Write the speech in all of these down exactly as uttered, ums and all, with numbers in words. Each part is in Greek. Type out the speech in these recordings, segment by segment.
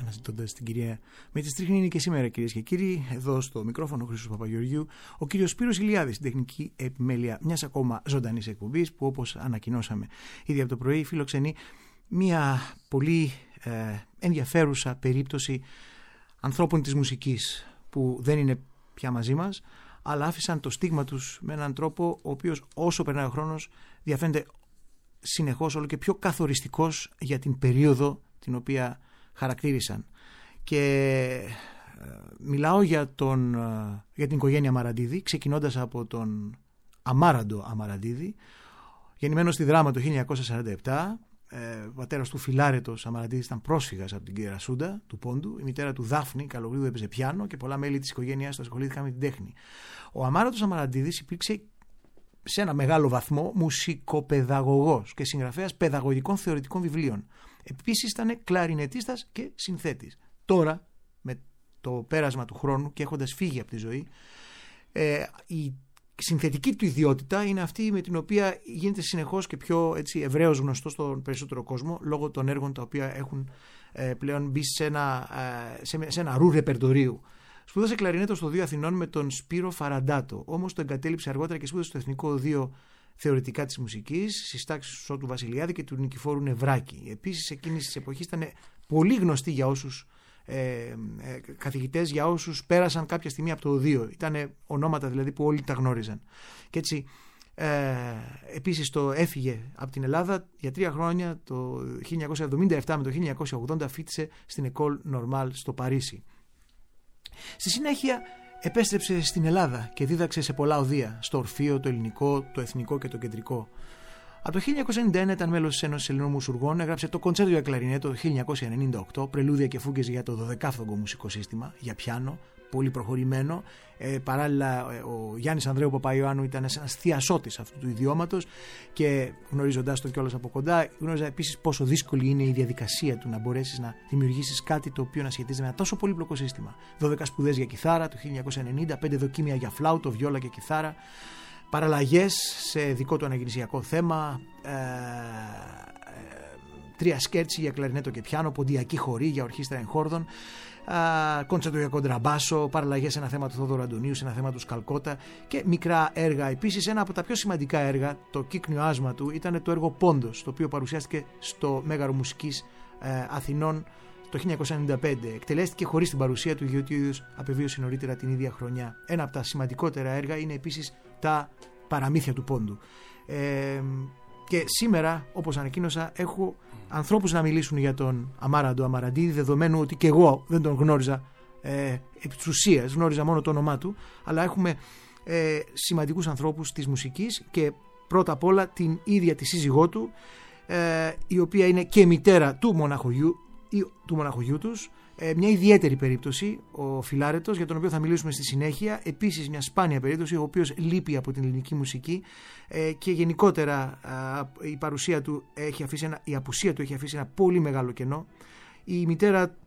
αναζητώντας την κυρία Μετιστρίχνη. Είναι και σήμερα, κυρίες και κύριοι, εδώ στο μικρόφωνο ο Χρήστος Παπαγεωργίου, ο κύριος Σπύρος Ηλιάδης, στην τεχνική επιμέλεια μιας ακόμα ζωντανής εκπομπής, που όπως ανακοινώσαμε ήδη από το πρωί, φιλοξενεί μια πολύ ε, ενδιαφέρουσα περίπτωση ανθρώπων της μουσικής που δεν είναι πια μαζί μας, αλλά άφησαν το στίγμα τους με έναν τρόπο ο οποίος, όσο περνάει ο χρόνος, διαφαίνεται συνεχώς όλο και πιο καθοριστικός για την περίοδο την οποία χαρακτήρισαν. Και ε, μιλάω για, τον, ε, για την οικογένεια Αμαραντίδη, ξεκινώντας από τον Αμάραντο Αμαραντίδη, γεννημένος στη Δράμα το χίλια εννιακόσια σαράντα επτά. Ε, ο πατέρας του Φιλάρετος Αμαραντίδης ήταν πρόσφυγας από την Κερασούντα του Πόντου. Η μητέρα του Δάφνη Καλογρίδου έπαιζε πιάνο και πολλά μέλη της οικογένειάς του ασχολήθηκαν με την τέχνη. Ο Αμάραντος Αμαραντίδης υπήρξε σε ένα μεγάλο βαθμό μουσικοπαιδαγωγός και συγγραφέας παιδαγωγικών θεωρητικών βιβλίων. Επίσης ήταν κλαρινετίστας και συνθέτης. Τώρα, με το πέρασμα του χρόνου και έχοντας φύγει από τη ζωή, ε, η συνθετική του ιδιότητα είναι αυτή με την οποία γίνεται συνεχώς και πιο έτσι, ευρέως γνωστό στον περισσότερο κόσμο, λόγω των έργων τα οποία έχουν ε, πλέον μπει σε ένα, ε, σε, σε ένα ρου ρεπερτορίου. Σπούδασε κλαρινέτο στο Οδείο Αθηνών με τον Σπύρο Φαραντάτο, όμως το εγκατέλειψε αργότερα και σπούδασε στο Εθνικό Οδείο Θεωρητικά της Μουσικής, στις τάξεις του Σώτου Βασιλιάδη και του Νικηφόρου Νευράκη. Επίσης, εκείνης της εποχής ήταν πολύ γνωστή για όσους ε, ε, καθηγητές, για όσους πέρασαν κάποια στιγμή από το Οδείο. Ήταν ονόματα δηλαδή που όλοι τα γνώριζαν. Και έτσι, ε, επίσης, το έφυγε από την Ελλάδα για τρία χρόνια, το χίλια εννιακόσια εβδομήντα επτά με το χίλια εννιακόσια ογδόντα, φοιτησε στην École Normale στο Παρίσι. Στη συνέχεια επέστρεψε στην Ελλάδα και δίδαξε σε πολλά οδεία, στο Ορφείο, το Ελληνικό, το Εθνικό και το Κεντρικό. Από το χίλια εννιακόσια ενενήντα ένα ήταν μέλος της Ένωσης Ελληνών Μουσουργών, έγραψε το Κοντσέρτο για κλαρινέτο το χίλια εννιακόσια ενενήντα οκτώ, πρελούδια και φούγκες για το δωδεκάφθογκο μουσικό σύστημα, για πιάνο, πολύ προχωρημένο. Ε, παράλληλα, ο Γιάννης Ανδρέου Παπαϊωάννου ήταν ένας θειασότης αυτού του ιδιώματος και γνωρίζοντας τον κιόλας από κοντά, γνώριζα επίσης πόσο δύσκολη είναι η διαδικασία του να μπορέσεις να δημιουργήσεις κάτι το οποίο να σχετίζεται με ένα τόσο πολύπλοκο σύστημα. δώδεκα σπουδές για κιθάρα το χίλια εννιακόσια ενενήντα, πέντε δοκίμια για φλάουτο, βιόλα και κιθάρα, παραλλαγές σε δικό του αναγεννησιακό θέμα, ε, ε, τρία σκέρτσι για κλαρινέτο και πιάνο, ποντιακή χορή για ορχήστρα εγχόρδων, κόντσερτο για κοντραμπάσο, παραλλαγές σε ένα θέμα του Θόδωρου Αντωνίου, σε ένα θέμα του Σκαλκότα και μικρά έργα. Επίσης, ένα από τα πιο σημαντικά έργα, το κύκνιο άσμα του, ήταν το έργο Πόντος, το οποίο παρουσιάστηκε στο Μέγαρο Μουσικής ε, Αθηνών το χίλια εννιακόσια ενενήντα πέντε. Εκτελέστηκε χωρίς την παρουσία του, γιατί ο ίδιος απεβίωσε νωρίτερα την ίδια χρονιά. Ένα από τα σημαντικότερα έργα είναι επίσης τα παραμύθια του Πόντου. Ε, και σήμερα, όπως ανακοίνωσα, έχω ανθρώπους να μιλήσουν για τον Αμάραντο Αμαραντίδη, δεδομένου ότι και εγώ δεν τον γνώριζα ε, επί της ουσίας, γνώριζα μόνο το όνομά του, αλλά έχουμε ε, σημαντικούς ανθρώπους της μουσικής και πρώτα απ' όλα την ίδια τη σύζυγό του, ε, η οποία είναι και μητέρα του μοναχογιού, του μοναχογιού τους. Ε, μια ιδιαίτερη περίπτωση, ο Φιλάρετος, για τον οποίο θα μιλήσουμε στη συνέχεια. Επίσης, μια σπάνια περίπτωση, ο οποίος λείπει από την ελληνική μουσική ε, και γενικότερα ε, η παρουσία του έχει αφήσει ένα, η απουσία του έχει αφήσει ένα πολύ μεγάλο κενό. Η μητέρα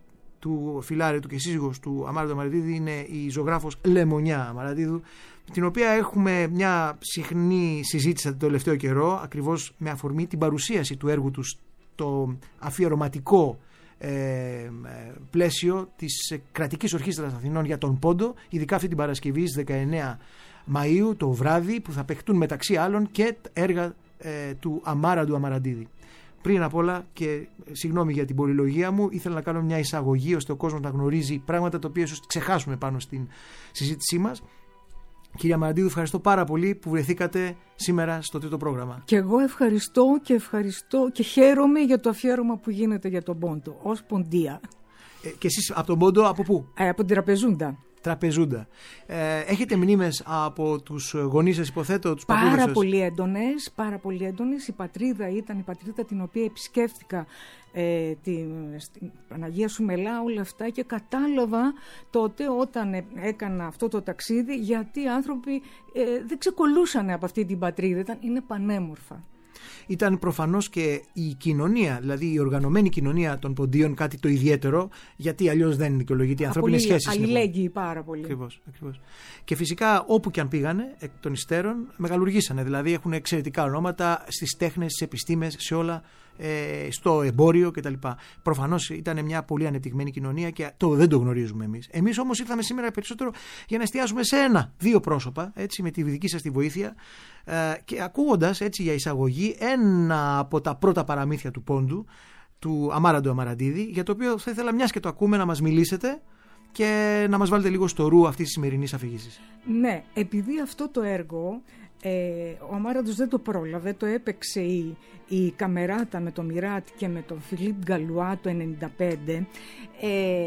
του Φιλάρετου και σύζυγος του Αμάραντο Αμαραντίδη είναι η ζωγράφος Λεμονιά Αμαραντίδου, την οποία έχουμε μια συχνή συζήτηση το τελευταίο καιρό, ακριβώς με αφορμή την παρουσίαση του έργου του στο αφιερωματικό Ε, πλαίσιο της Κρατικής Ορχήστρας Αθηνών για τον Πόντο, ειδικά αυτή την Παρασκευή στις δεκαεννέα Μαΐου το βράδυ, που θα παιχτούν μεταξύ άλλων και έργα ε, του Αμάραντου Αμαραντίδη. Πριν απ' όλα, και συγγνώμη για την πολυλογία μου, ήθελα να κάνω μια εισαγωγή ώστε ο κόσμος να γνωρίζει πράγματα τα οποία ίσως ξεχάσουμε πάνω στην συζήτησή μας. Κυρία Αμαραντίδου, ευχαριστώ πάρα πολύ που βρεθήκατε σήμερα στο τρίτο πρόγραμμα. Και εγώ ευχαριστώ και ευχαριστώ και χαίρομαι για το αφιέρωμα που γίνεται για τον Πόντο, ως Ποντία. Ε, και εσείς από τον Πόντο από πού? Ε, από την Τραπεζούντα. Τραπεζούντα. Ε, έχετε μνήμες από τους γονείς σας, υποθέτω, τους πατρίδες σας? Πάρα πολύ έντονες, πάρα πολύ έντονες. Η πατρίδα ήταν η πατρίδα την οποία επισκέφτηκα ε, την, στην Παναγία Σουμελά, όλα αυτά, και κατάλαβα τότε όταν έκανα αυτό το ταξίδι γιατί οι άνθρωποι ε, δεν ξεκολλούσαν από αυτή την πατρίδα, ήταν, είναι πανέμορφα. Ήταν προφανώς και η κοινωνία, δηλαδή η οργανωμένη κοινωνία των Ποντίων, κάτι το ιδιαίτερο, γιατί αλλιώς δεν δικαιολογείται. Οι ανθρώπινες σχέσεις. Αλληλέγγυοι πάρα πολύ. Ακριβώς, ακριβώς. Και φυσικά όπου και αν πήγανε, εκ των υστέρων, μεγαλουργήσανε. Δηλαδή έχουν εξαιρετικά ονόματα στις τέχνες, στις επιστήμες, σε όλα ε, στο εμπόριο κτλ. Προφανώς ήταν μια πολύ ανεπτυγμένη κοινωνία και το δεν το γνωρίζουμε εμείς. Εμείς όμως ήρθαμε σήμερα περισσότερο για να εστιάσουμε σε ένα, δύο πρόσωπα, έτσι, με τη δική σας τη βοήθεια ε, και ακούγοντας έτσι για εισαγωγή ένα από τα πρώτα παραμύθια του Πόντου, του Αμάραντο Αμαραντίδη, για το οποίο θα ήθελα, μιας και το ακούμε, να μας μιλήσετε και να μας βάλετε λίγο στο ρου αυτής της σημερινής αφήγησης. Ναι, επειδή αυτό το έργο ε, ο Αμάραντος δεν το πρόλαβε, το έπαιξε η, η Καμεράτα με τον Μιράτ και με τον Φιλίπ Γκαλουά το ενενήντα πέντε, ε,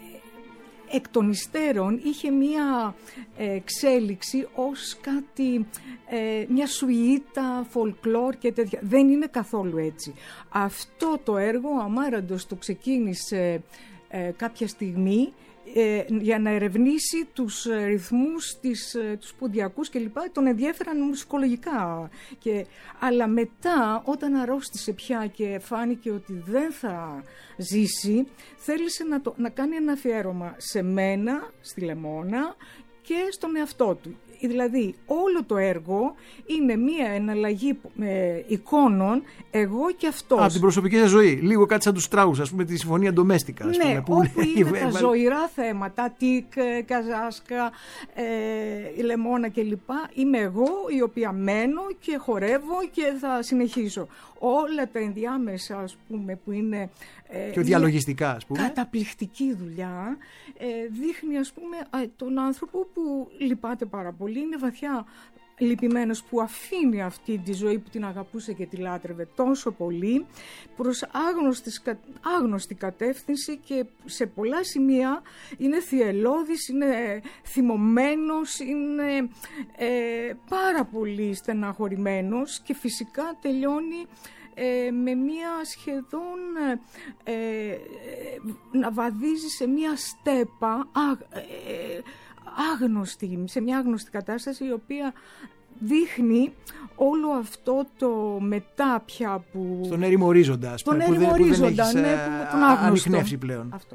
εκ των υστέρων είχε μία εξέλιξη ως κάτι, ε, μια σουίτα, φολκλόρ και τέτοια. Δεν είναι καθόλου έτσι. Αυτό το έργο ο Αμάραντος το ξεκίνησε ε, κάποια στιγμή ε, για να ερευνήσει τους ρυθμούς, τις, τους ποντιακούς κλπ. Τον ενδιέφεραν μουσικολογικά. Και, αλλά μετά, όταν αρρώστησε πια και φάνηκε ότι δεν θα ζήσει, θέλησε να, το, να κάνει ένα αφιέρωμα σε μένα, στη Λεμόνα και στον εαυτό του. Δηλαδή όλο το έργο είναι μία εναλλαγή ε, εικόνων, εγώ και αυτός. Από την προσωπική σας ζωή. Λίγο κάτι σαν τους Στράους, ας πούμε, τη συμφωνία ντομέστικα. Ας ναι, πούμε, που όπου είναι τα ζωηρά θέματα, τικ, καζάσκα, ε, η Λεμόνα κλπ. Είμαι εγώ η οποία μένω και χορεύω και θα συνεχίσω. Όλα τα ενδιάμεσα, ας πούμε, που είναι ε, και διαλογιστικά, ας πούμε, καταπληκτική δουλειά, ε, δείχνει, ας πούμε, τον άνθρωπο που λυπάται πάρα πολύ, είναι βαθιά λυπημένος, που αφήνει αυτή τη ζωή που την αγαπούσε και τη λάτρευε τόσο πολύ προς άγνωστη κατεύθυνση και σε πολλά σημεία είναι θυελώδης, είναι θυμωμένος, είναι ε, πάρα πολύ στεναχωρημένος και φυσικά τελειώνει ε, με μία σχεδόν ε, ε, να βαδίζει σε μία στέπα α, ε, άγνωστη, σε μια άγνωστη κατάσταση, η οποία δείχνει όλο αυτό το μετά πια που... Στον έρημο ορίζοντα, ας πούμε, που δεν, που δεν έχεις ναι, που τον άγνωστο. ανιχνεύσει πλέον. Αυτό.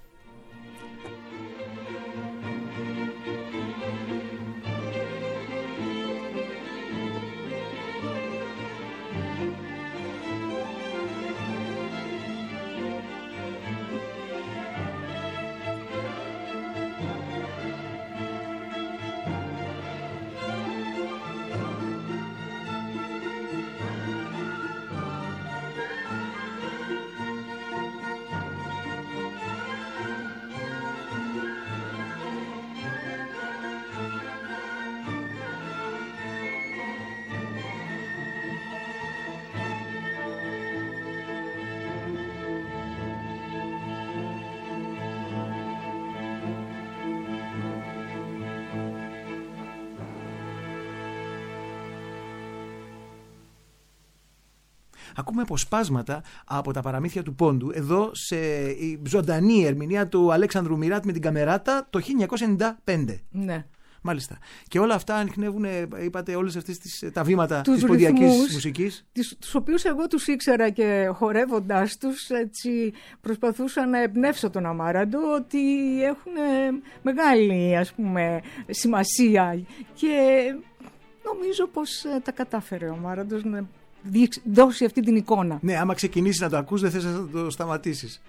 Ακούμε αποσπάσματα από τα παραμύθια του Πόντου εδώ σε ζωντανή ερμηνεία του Αλέξανδρου Μιράτ με την Καμεράτα το χίλια εννιακόσια ενενήντα πέντε. Ναι. Μάλιστα. Και όλα αυτά ανιχνεύουν, είπατε, όλες αυτές τις, τα βήματα τους της ποντιακής μουσικής. Τις, τους οποίους εγώ τους ήξερα και χορεύοντάς τους, έτσι, προσπαθούσα να εμπνεύσω τον Αμάραντο ότι έχουν μεγάλη, ας πούμε, σημασία. Και νομίζω πως τα κατάφερε ο Αμάραντος να δώσει αυτή την εικόνα. Ναι, άμα ξεκινήσεις να το ακούς δεν θες να το σταματήσεις.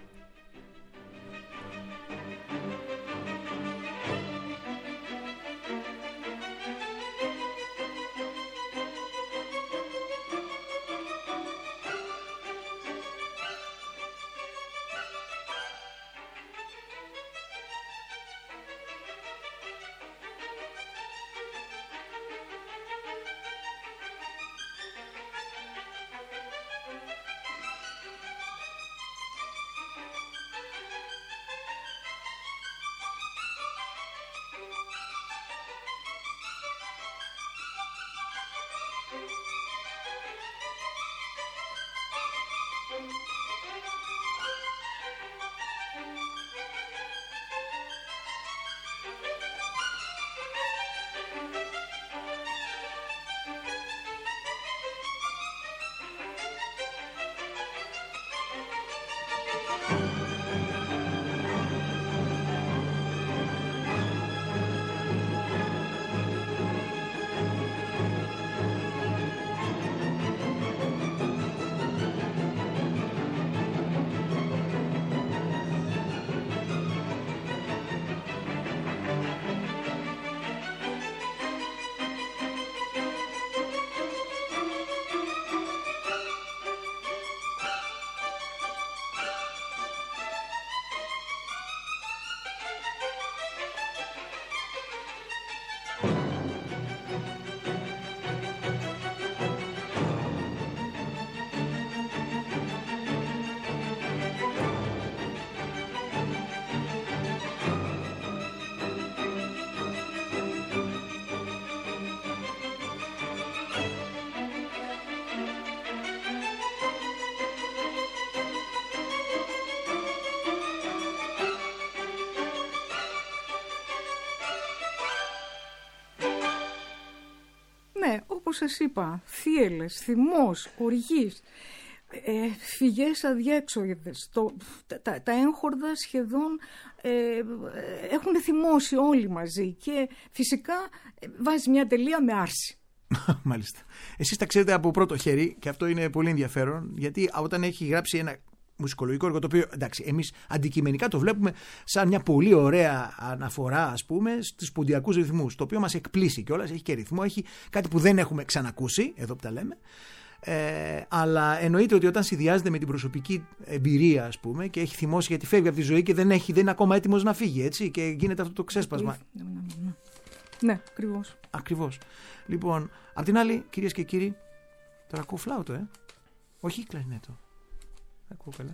σας είπα, θύελλες, θυμός, οργής, ε, φυγές αδιέξοδες, το, τα, τα έγχορδα σχεδόν ε, έχουν θυμώσει όλοι μαζί και φυσικά ε, βάζει μια τελεία με άρση. Μάλιστα. Εσείς τα ξέρετε από πρώτο χέρι και αυτό είναι πολύ ενδιαφέρον, γιατί όταν έχει γράψει ένα μουσικολογικό έργο, το οποίο εντάξει, εμείς αντικειμενικά το βλέπουμε σαν μια πολύ ωραία αναφορά, ας πούμε, στους ποντιακούς ρυθμούς, το οποίο μας εκπλήσει κιόλας, έχει και ρυθμό, έχει κάτι που δεν έχουμε ξανακούσει, εδώ που τα λέμε. Ε, αλλά εννοείται ότι όταν συνδυάζεται με την προσωπική εμπειρία, ας πούμε, και έχει θυμώσει γιατί φεύγει από τη ζωή και δεν, έχει, δεν είναι ακόμα έτοιμος να φύγει, έτσι, και γίνεται αυτό το ξέσπασμα. Ναι, ακριβώς. Ακριβώς. Λοιπόν, απ' την άλλη, κυρίες και κύριοι, τώρα ακούω φλάουτο, ε. Όχι κλαρινέτο. Δεν ακούω καλά.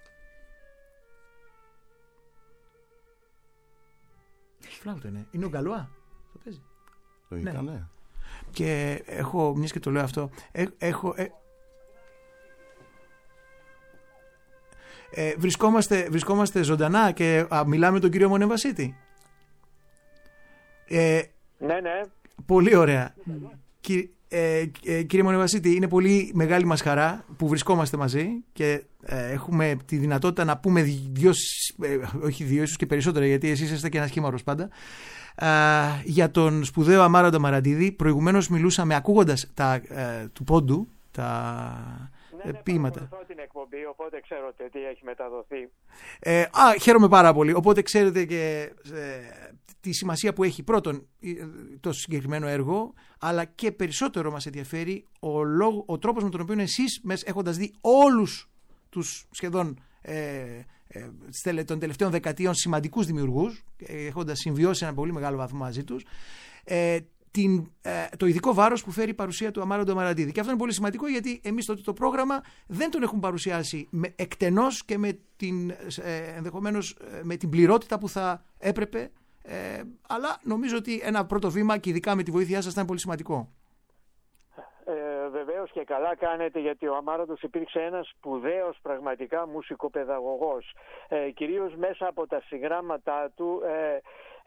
Φλάουτο είναι. Είναι ο Γκαλουά. Το παίζει. Λογικά, ναι. ναι. Και έχω, μιας και το λέω αυτό, ε, έχω... Ε, ε, βρισκόμαστε, βρισκόμαστε ζωντανά και α, μιλάμε με τον κύριο Μονεβασίτη. Ε, ναι, ναι. Πολύ ωραία. Mm. Κυ, ε, ε, κύριε Μονεβασίτη, είναι πολύ μεγάλη μας χαρά που βρισκόμαστε μαζί και ε, έχουμε τη δυνατότητα να πούμε δύο, ε, όχι δύο, ίσως και περισσότερα, γιατί εσείς είστε και ένας χήμαρος πάντα, ε, για τον σπουδαίο Αμάραντο Αμαραντίδη. Προηγουμένως μιλούσαμε ακούγοντας τα, ε, του πόντου, τα ναι, ναι, ποίηματα. Ναι, την εκπομπή, οπότε ξέρω τι έχει μεταδοθεί. Ε, α, χαίρομαι πάρα πολύ. Οπότε ξέρετε και ε, τη σημασία που έχει πρώτον το συγκεκριμένο έργο, αλλά και περισσότερο μας ενδιαφέρει ο, λόγο, ο τρόπος με τον οποίο εσείς, έχοντας δει όλους τους σχεδόν ε, ε, των τελευταίων δεκαετιών σημαντικούς δημιουργούς, έχοντας συμβιώσει ένα πολύ μεγάλο βαθμό μαζί τους, ε, την, ε, το ειδικό βάρος που φέρει η παρουσία του Αμάραντο Αμαραντίδη. Και αυτό είναι πολύ σημαντικό, γιατί εμείς το, το πρόγραμμα δεν τον έχουμε παρουσιάσει με, εκτενώς και με την, ε, ενδεχομένως ε, με την πληρότητα που θα έπρεπε, ε, αλλά νομίζω ότι ένα πρώτο βήμα, και ειδικά με τη βοήθειά σας, ήταν πολύ σημαντικό. Ε, βεβαίως και καλά κάνετε, γιατί ο Αμάραντος υπήρξε ένας σπουδαίος πραγματικά μουσικοπαιδαγωγός. Ε, κυρίως μέσα από τα συγγράμματά του ε,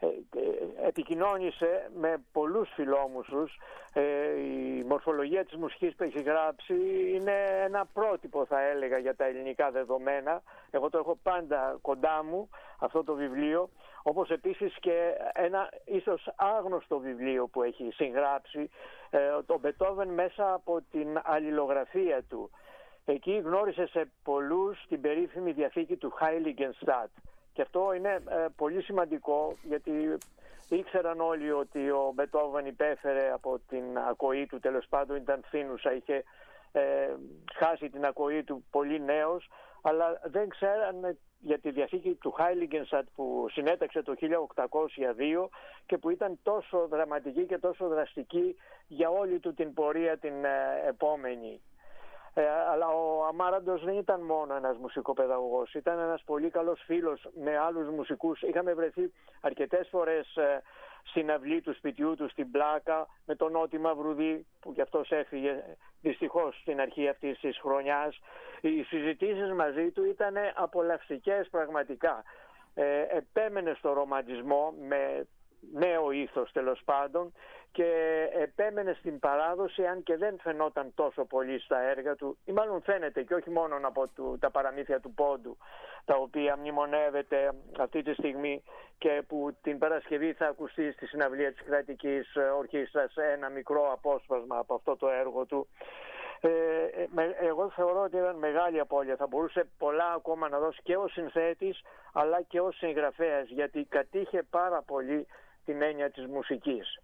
επικοινώνησε με πολλούς φιλόμουσους. Ε, η μορφολογία της μουσικής που έχει γράψει είναι ένα πρότυπο, θα έλεγα, για τα ελληνικά δεδομένα. Εγώ το έχω πάντα κοντά μου, αυτό το βιβλίο, όπως επίσης και ένα ίσως άγνωστο βιβλίο που έχει συγγράψει, ε, το Μπετόβεν, μέσα από την αλληλογραφία του. Εκεί γνώρισε σε πολλούς την περίφημη διαθήκη του Heiligenstadt. Και αυτό είναι ε, πολύ σημαντικό, γιατί ήξεραν όλοι ότι ο Μπετόβεν υπέφερε από την ακοή του, τέλος πάντων ήταν φθήνουσα, είχε ε, χάσει την ακοή του πολύ νέος, αλλά δεν ξέραν για τη διαθήκη του Heiligenstadt που συνέταξε το χίλια οκτακόσια δύο και που ήταν τόσο δραματική και τόσο δραστική για όλη του την πορεία την ε, επόμενη. Ε, αλλά ο Αμάραντος δεν ήταν μόνο ένας μουσικοπαιδαγωγός, ήταν ένας πολύ καλός φίλος με άλλους μουσικούς. Είχαμε βρεθεί αρκετές φορές ε, στην αυλή του σπιτιού του στην Πλάκα με τον Νότι Μαυρουδί, που κι αυτός έφυγε δυστυχώς στην αρχή αυτής της χρονιάς. Οι συζητήσεις μαζί του ήταν απολαυστικές πραγματικά. Ε, επέμενε στο ρομαντισμό με νέο ήθος, τέλος πάντων, και επέμενε στην παράδοση, αν και δεν φαινόταν τόσο πολύ στα έργα του, ή μάλλον φαίνεται, και όχι μόνο από του, τα παραμύθια του πόντου, τα οποία μνημονεύεται αυτή τη στιγμή και που την Παρασκευή θα ακουστεί στη συναυλία της Κρατικής Ορχήστρας ένα μικρό απόσπασμα από αυτό το έργο του. Ε, εγώ θεωρώ ότι ήταν μεγάλη απώλεια. Θα μπορούσε πολλά ακόμα να δώσει και ως συνθέτης αλλά και ως συγγραφέας, γιατί κατήχε πάρα πολύ την έννοια της μουσικής.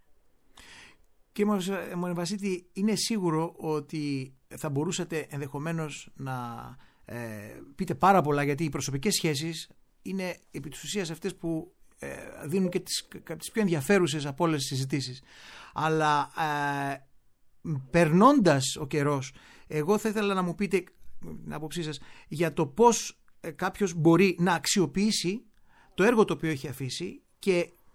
Κύριε Μονεβασίτη, είναι σίγουρο ότι θα μπορούσατε ενδεχομένως να ε, πείτε πάρα πολλά, γιατί οι προσωπικές σχέσεις είναι επί της ουσίας αυτές που ε, δίνουν και τις, τις πιο ενδιαφέρουσες από όλες τις συζητήσεις. Αλλά ε, περνώντας ο καιρός, εγώ θα ήθελα να μου πείτε την άποψή σας για το πώς ε, κάποιος μπορεί να αξιοποιήσει το έργο το οποίο έχει αφήσει και που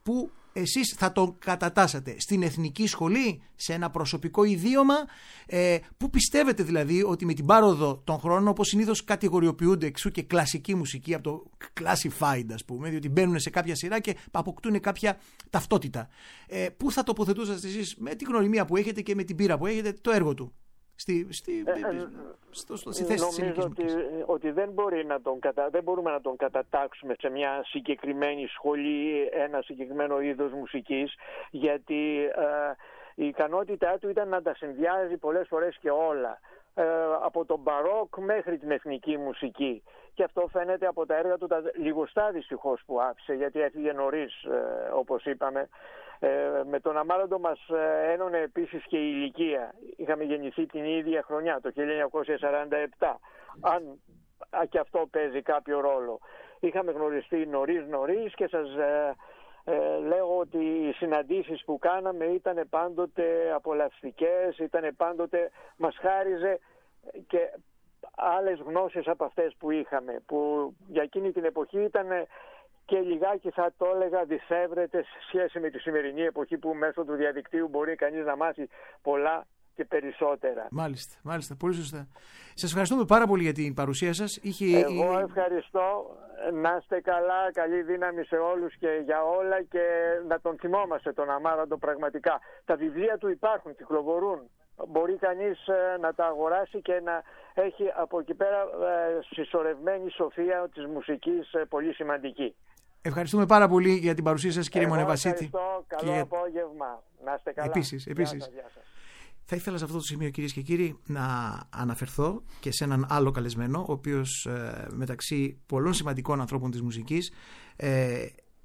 εσείς θα το κατατάσσατε στην εθνική σχολή, σε ένα προσωπικό ιδίωμα? Ε, πού πιστεύετε δηλαδή ότι με την πάροδο των χρόνων, όπως συνήθως κατηγοριοποιούνται εξού και κλασική μουσική από το classified, ας πούμε, διότι μπαίνουν σε κάποια σειρά και αποκτούν κάποια ταυτότητα, ε, πού θα τοποθετούσατε εσείς με την γνωριμία που έχετε και με την πείρα που έχετε το έργο του? Στη, στη, ε, στο, στο, στη θέση νομίζω ότι, ότι δεν, μπορεί να τον κατα... δεν μπορούμε να τον κατατάξουμε σε μια συγκεκριμένη σχολή, ένα συγκεκριμένο είδος μουσικής, γιατί ε, η ικανότητά του ήταν να τα συνδυάζει πολλές φορές και όλα, ε, από τον μπαρόκ μέχρι την εθνική μουσική. Και αυτό φαίνεται από τα έργα του, τα λιγοστά δυστυχώς που άφησε, γιατί έφυγε νωρίς, ε, όπως είπαμε. Ε, με τον Αμάραντο μας ένωνε επίσης και η ηλικία. Είχαμε γεννηθεί την ίδια χρονιά, το χίλια εννιακόσια σαράντα επτά. Αν και αυτό παίζει κάποιο ρόλο. Είχαμε γνωριστεί νωρίς νωρίς και σας ε, ε, λέγω ότι οι συναντήσεις που κάναμε ήταν πάντοτε απολαυστικές, ήταν πάντοτε, μας χάριζε και άλλες γνώσεις από αυτές που είχαμε, που για εκείνη την εποχή ήταν και λιγάκι, θα το έλεγα, δισεύρεται σε σχέση με τη σημερινή εποχή, που μέσω του διαδικτύου μπορεί κανείς να μάθει πολλά και περισσότερα. Μάλιστα, μάλιστα, πολύ σωστά. Σας ευχαριστούμε πάρα πολύ για την παρουσία σας. Είχε... Εγώ ευχαριστώ. Να είστε καλά, καλή δύναμη σε όλους και για όλα, και να τον θυμόμαστε τον Αμάραντο πραγματικά. Τα βιβλία του υπάρχουν, κυκλοφορούν. Μπορεί κανείς να τα αγοράσει και να έχει από εκεί πέρα συσσωρευμένη σοφία της μουσικής πολύ σημαντική. Ευχαριστούμε πάρα πολύ για την παρουσία σας, κύριε Μονεβασίτη. Ευχαριστώ. Καλό και... απόγευμα. Να είστε καλά. Επίσης, επίσης. Γεια σας, γεια σας. Θα ήθελα σε αυτό το σημείο, κυρίες και κύριοι, να αναφερθώ και σε έναν άλλο καλεσμένο, ο οποίος ε, μεταξύ πολλών σημαντικών ανθρώπων της μουσικής ε,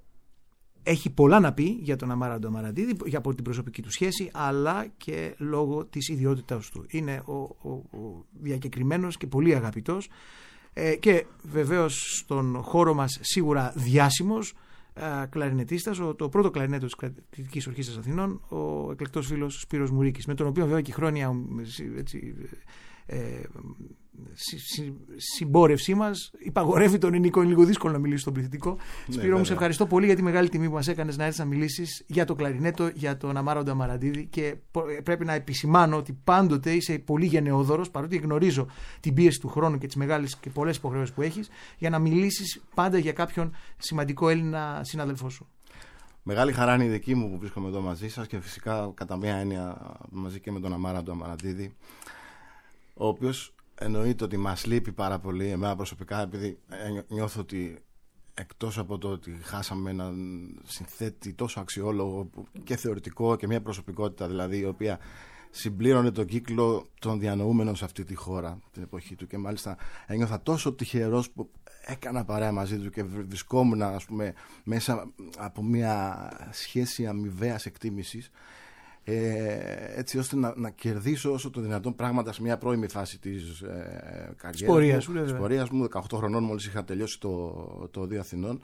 έχει πολλά να πει για τον Αμάραντο Αμαραντίδη, για από την προσωπική του σχέση, αλλά και λόγω της ιδιότητάς του. Είναι ο, ο, ο διακεκριμένος και πολύ αγαπητός ε, και βεβαίως στον χώρο μας σίγουρα διάσημος ε, κλαρινετίστας, ο, το πρώτο κλαρινέτο της Κρατικής Ορχήστρας Αθηνών, ο εκλεκτός φίλος Σπύρος Μουρίκης, με τον οποίο βέβαια και χρόνια έτσι, ε, συ, συ, συμπόρευσή μας υπαγορεύει τον Νίκο. Είναι λίγο δύσκολο να μιλήσει στον πληθυντικό. Ναι, Σπύρο, μου σε ευχαριστώ πολύ για τη μεγάλη τιμή που μας έκανες να έρθεις να μιλήσεις για το κλαρινέτο, για τον Αμάραντο Αμαραντίδη, και πρέπει να επισημάνω ότι πάντοτε είσαι πολύ γενναιόδωρος, παρότι γνωρίζω την πίεση του χρόνου και τις μεγάλες και πολλές υποχρεώσεις που έχεις, για να μιλήσεις πάντα για κάποιον σημαντικό Έλληνα συνάδελφό σου. Μεγάλη χαρά είναι η δική μου που βρίσκομαι εδώ μαζί σας, και φυσικά κατά μία έννοια μαζί και με τον Αμάραντο Αμαραντίδη, ο οποίος εννοείται ότι μας λείπει πάρα πολύ, εμένα προσωπικά, επειδή νιώθω ότι εκτός από το ότι χάσαμε έναν συνθέτη τόσο αξιόλογο και θεωρητικό και μια προσωπικότητα δηλαδή, η οποία συμπλήρωνε τον κύκλο των διανοούμενων σε αυτή τη χώρα την εποχή του, και μάλιστα ένιωθα τόσο τυχερός που έκανα παρέα μαζί του και βρισκόμουν, ας πούμε, μέσα από μια σχέση αμοιβαίας εκτίμησης, Ε, έτσι ώστε να, να κερδίσω όσο το δυνατόν πράγματα σε μια πρώιμη φάση της ε, καριέρας μου, της πορείας μου. δεκαοκτώ χρονών μόλις είχα τελειώσει το, το Οδείο Αθηνών,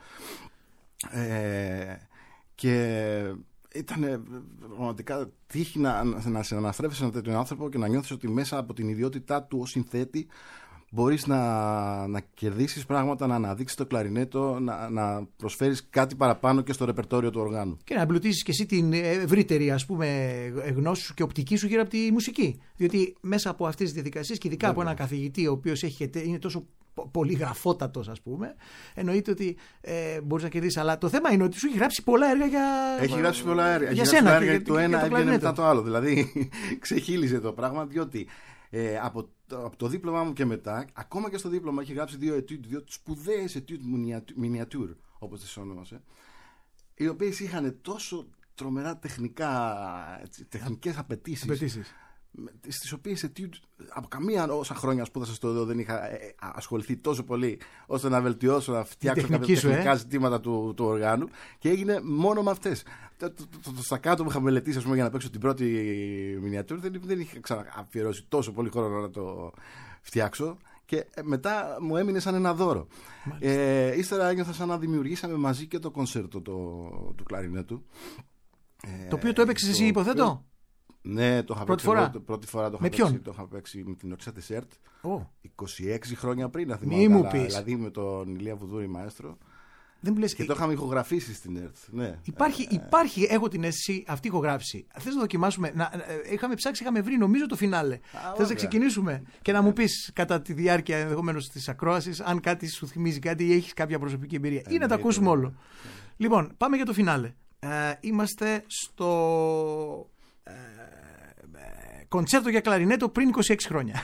ε, και ήταν πραγματικά τύχη να, να σε αναστρέφεις έναν τέτοιον άνθρωπο και να νιώθεις ότι μέσα από την ιδιότητά του ως συνθέτη μπορείς να, να κερδίσεις πράγματα, να αναδείξεις το κλαρινέτο, να, να προσφέρεις κάτι παραπάνω και στο ρεπερτόριο του οργάνου. Και να εμπλουτίσεις και εσύ την ευρύτερη, ας πούμε, γνώση σου και οπτική σου γύρω από τη μουσική. Διότι μέσα από αυτές τις διαδικασίες, και ειδικά Βέβαια. από έναν καθηγητή ο οποίος έχει, είναι τόσο πολύ γραφότατος, ας πούμε, εννοείται ότι ε, μπορείς να κερδίσεις. Αλλά το θέμα είναι ότι σου έχει γράψει πολλά έργα για. Έχει γράψει πολλά έργα. Για έχει σένα. Έργα, και, το και, ένα και έβγαινε μετά το άλλο. Δηλαδή ξεχύλιζε το πράγμα, διότι. Ε, από, το, από το δίπλωμά μου και μετά, ακόμα και στο δίπλωμα, έχει γράψει δύο ετούτ, δύο σπουδαίες ετούτ μινιατούρ, όπως τις ονόμασε, οι οποίες είχαν τόσο τρομερά τεχνικά, έτσι, τεχνικές απαιτήσεις, στις οποίες ετούτ, από καμία όσα χρόνια σπούδασα στο ΔΕΟ δεν είχα ε, ασχοληθεί τόσο πολύ ώστε να βελτιώσω, να φτιάξω κάποια σου, τεχνικά ε? ζητήματα του, του οργάνου, και έγινε μόνο με αυτές. Το, το, το, το στα κάτω που είχα μελετήσει, ας πούμε, για να παίξω την πρώτη μινιατούρ, δεν, δεν είχα ξανααφιερώσει τόσο πολύ χρόνο να το φτιάξω, και μετά μου έμεινε σαν ένα δώρο. Ε, ύστερα ένιωθα σαν να δημιουργήσαμε μαζί και το κονσέρτο το, του κλαρινέτου. Το οποίο το έπαιξες εσύ, υποθέτω. Ναι, το είχα πρώτη παίξει φορά. Εγώ, πρώτη φορά το είχα, με παίξει, ποιον? το είχα παίξει με την Ορχήστρα της ΕΡΤ oh. είκοσι έξι χρόνια πριν, να θυμάμαι. Μη καλά, μου πεις. Δηλαδή με τον Ηλία Βουδούρη μαέστρο. Δεν μου λες, και το είχαμε ηχογραφήσει στην ΕΡΤ. Ναι. Υπάρχει, ε, υπάρχει, έχω την αίσθηση, αυτή ηχογράφηση. Θες να δοκιμάσουμε? Να, είχαμε ψάξει, είχαμε βρει νομίζω το φινάλε. Θες να ξεκινήσουμε και να μου πεις κατά τη διάρκεια ενδεχομένως της ακρόασης αν κάτι σου θυμίζει κάτι ή έχεις κάποια προσωπική εμπειρία. Ε, ή να το ακούσουμε όλο. Ε. Λοιπόν, πάμε για το φινάλε. Ε, είμαστε στο ε, ε, κοντσέρτο για κλαρινέτο πριν είκοσι έξι χρόνια.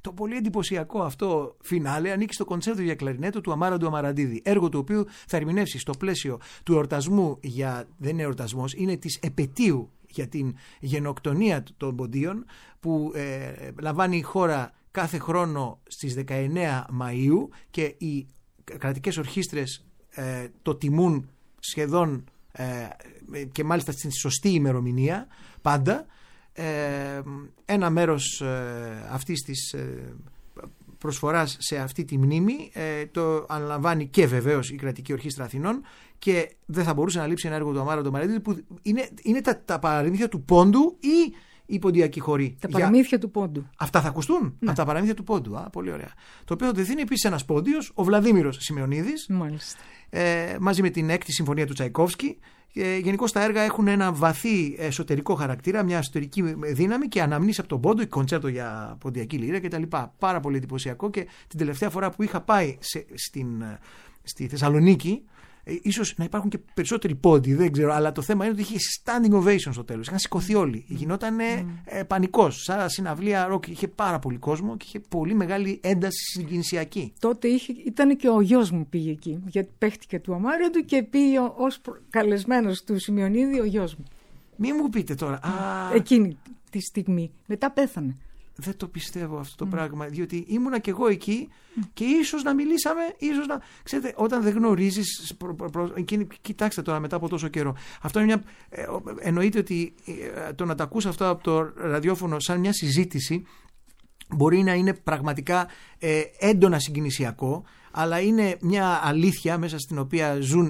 το πολύ εντυπωσιακό αυτό φινάλε ανήκει στο κοντσέρτο για κλαρινέτο του Αμάραντου Αμαραντίδη. Έργο το οποίο θα ερμηνεύσει στο πλαίσιο του εορτασμού για. Δεν είναι εορτασμός, είναι της επετείου για την γενοκτονία των Ποντίων που ε, λαμβάνει η χώρα κάθε χρόνο στις δεκαεννέα Μαΐου και οι κρατικές ορχήστρες ε, το τιμούν σχεδόν ε, και μάλιστα στην σωστή ημερομηνία πάντα. Ε, ένα μέρος ε, αυτής της ε, προσφοράς σε αυτή τη μνήμη ε, το αναλαμβάνει και βεβαίως η Κρατική Ορχήστρα Αθηνών και δεν θα μπορούσε να λείψει ένα έργο του Αμάραντο Αμαραντίδη που είναι, είναι τα, τα παραμύθια του Πόντου ή η ποντιακή χορή. Τα παραμύθια για... του Πόντου. Αυτά θα ακουστούν. Ναι. Αυτά τα παραμύθια του Πόντου. Α, πολύ ωραία. Το οποίο θα είναι επίσης ένας Πόντιος, ο Βλαδίμηρος Σημεωνίδης, ε, μαζί με την έκτη συμφωνία του Τσαϊκόφσκι. Ε, γενικώς τα έργα έχουν ένα βαθύ εσωτερικό χαρακτήρα, μια εσωτερική δύναμη και αναμνήσεις από τον Πόντο, κοντσέρτο για ποντιακή λύρα κτλ. Πάρα πολύ εντυπωσιακό και την τελευταία φορά που είχα πάει σε, στην, στη Θεσσαλονίκη, ε, ίσως να υπάρχουν και περισσότεροι πόντοι, δεν ξέρω, αλλά το θέμα είναι ότι είχε standing ovation στο τέλος. Είχαν σηκωθεί όλοι. Γινόταν mm. ε, πανικός. Σαν συναυλία ροκ. Είχε πάρα πολύ κόσμο και είχε πολύ μεγάλη ένταση συγκινησιακή. Τότε είχε, ήταν και ο γιος μου πήγε εκεί. Γιατί παίχτηκε του Αμάραντου και πήγε ως καλεσμένος του Σημεωνίδη ο γιος μου. Μη μου πείτε τώρα. Α... Εκείνη τη στιγμή. Μετά πέθανε. Δεν το πιστεύω αυτό το mm. πράγμα, διότι ήμουνα κι εγώ εκεί mm. και ίσως να μιλήσαμε, ίσως να... Ξέρετε, όταν δεν γνωρίζεις, προ, προ, προ, εκείνη, κοιτάξτε τώρα μετά από τόσο καιρό. Αυτό είναι μια... Ε, εννοείται ότι ε, το να τα ακούς αυτό από το ραδιόφωνο σαν μια συζήτηση μπορεί να είναι πραγματικά ε, έντονα συγκινησιακό, αλλά είναι μια αλήθεια μέσα στην οποία ζουν,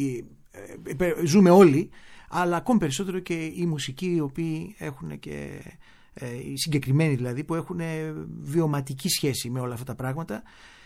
ε, ε, ζούμε όλοι, αλλά ακόμη περισσότερο και οι μουσικοί οι οποίοι έχουν και... οι συγκεκριμένοι δηλαδή που έχουν βιωματική σχέση με όλα αυτά τα πράγματα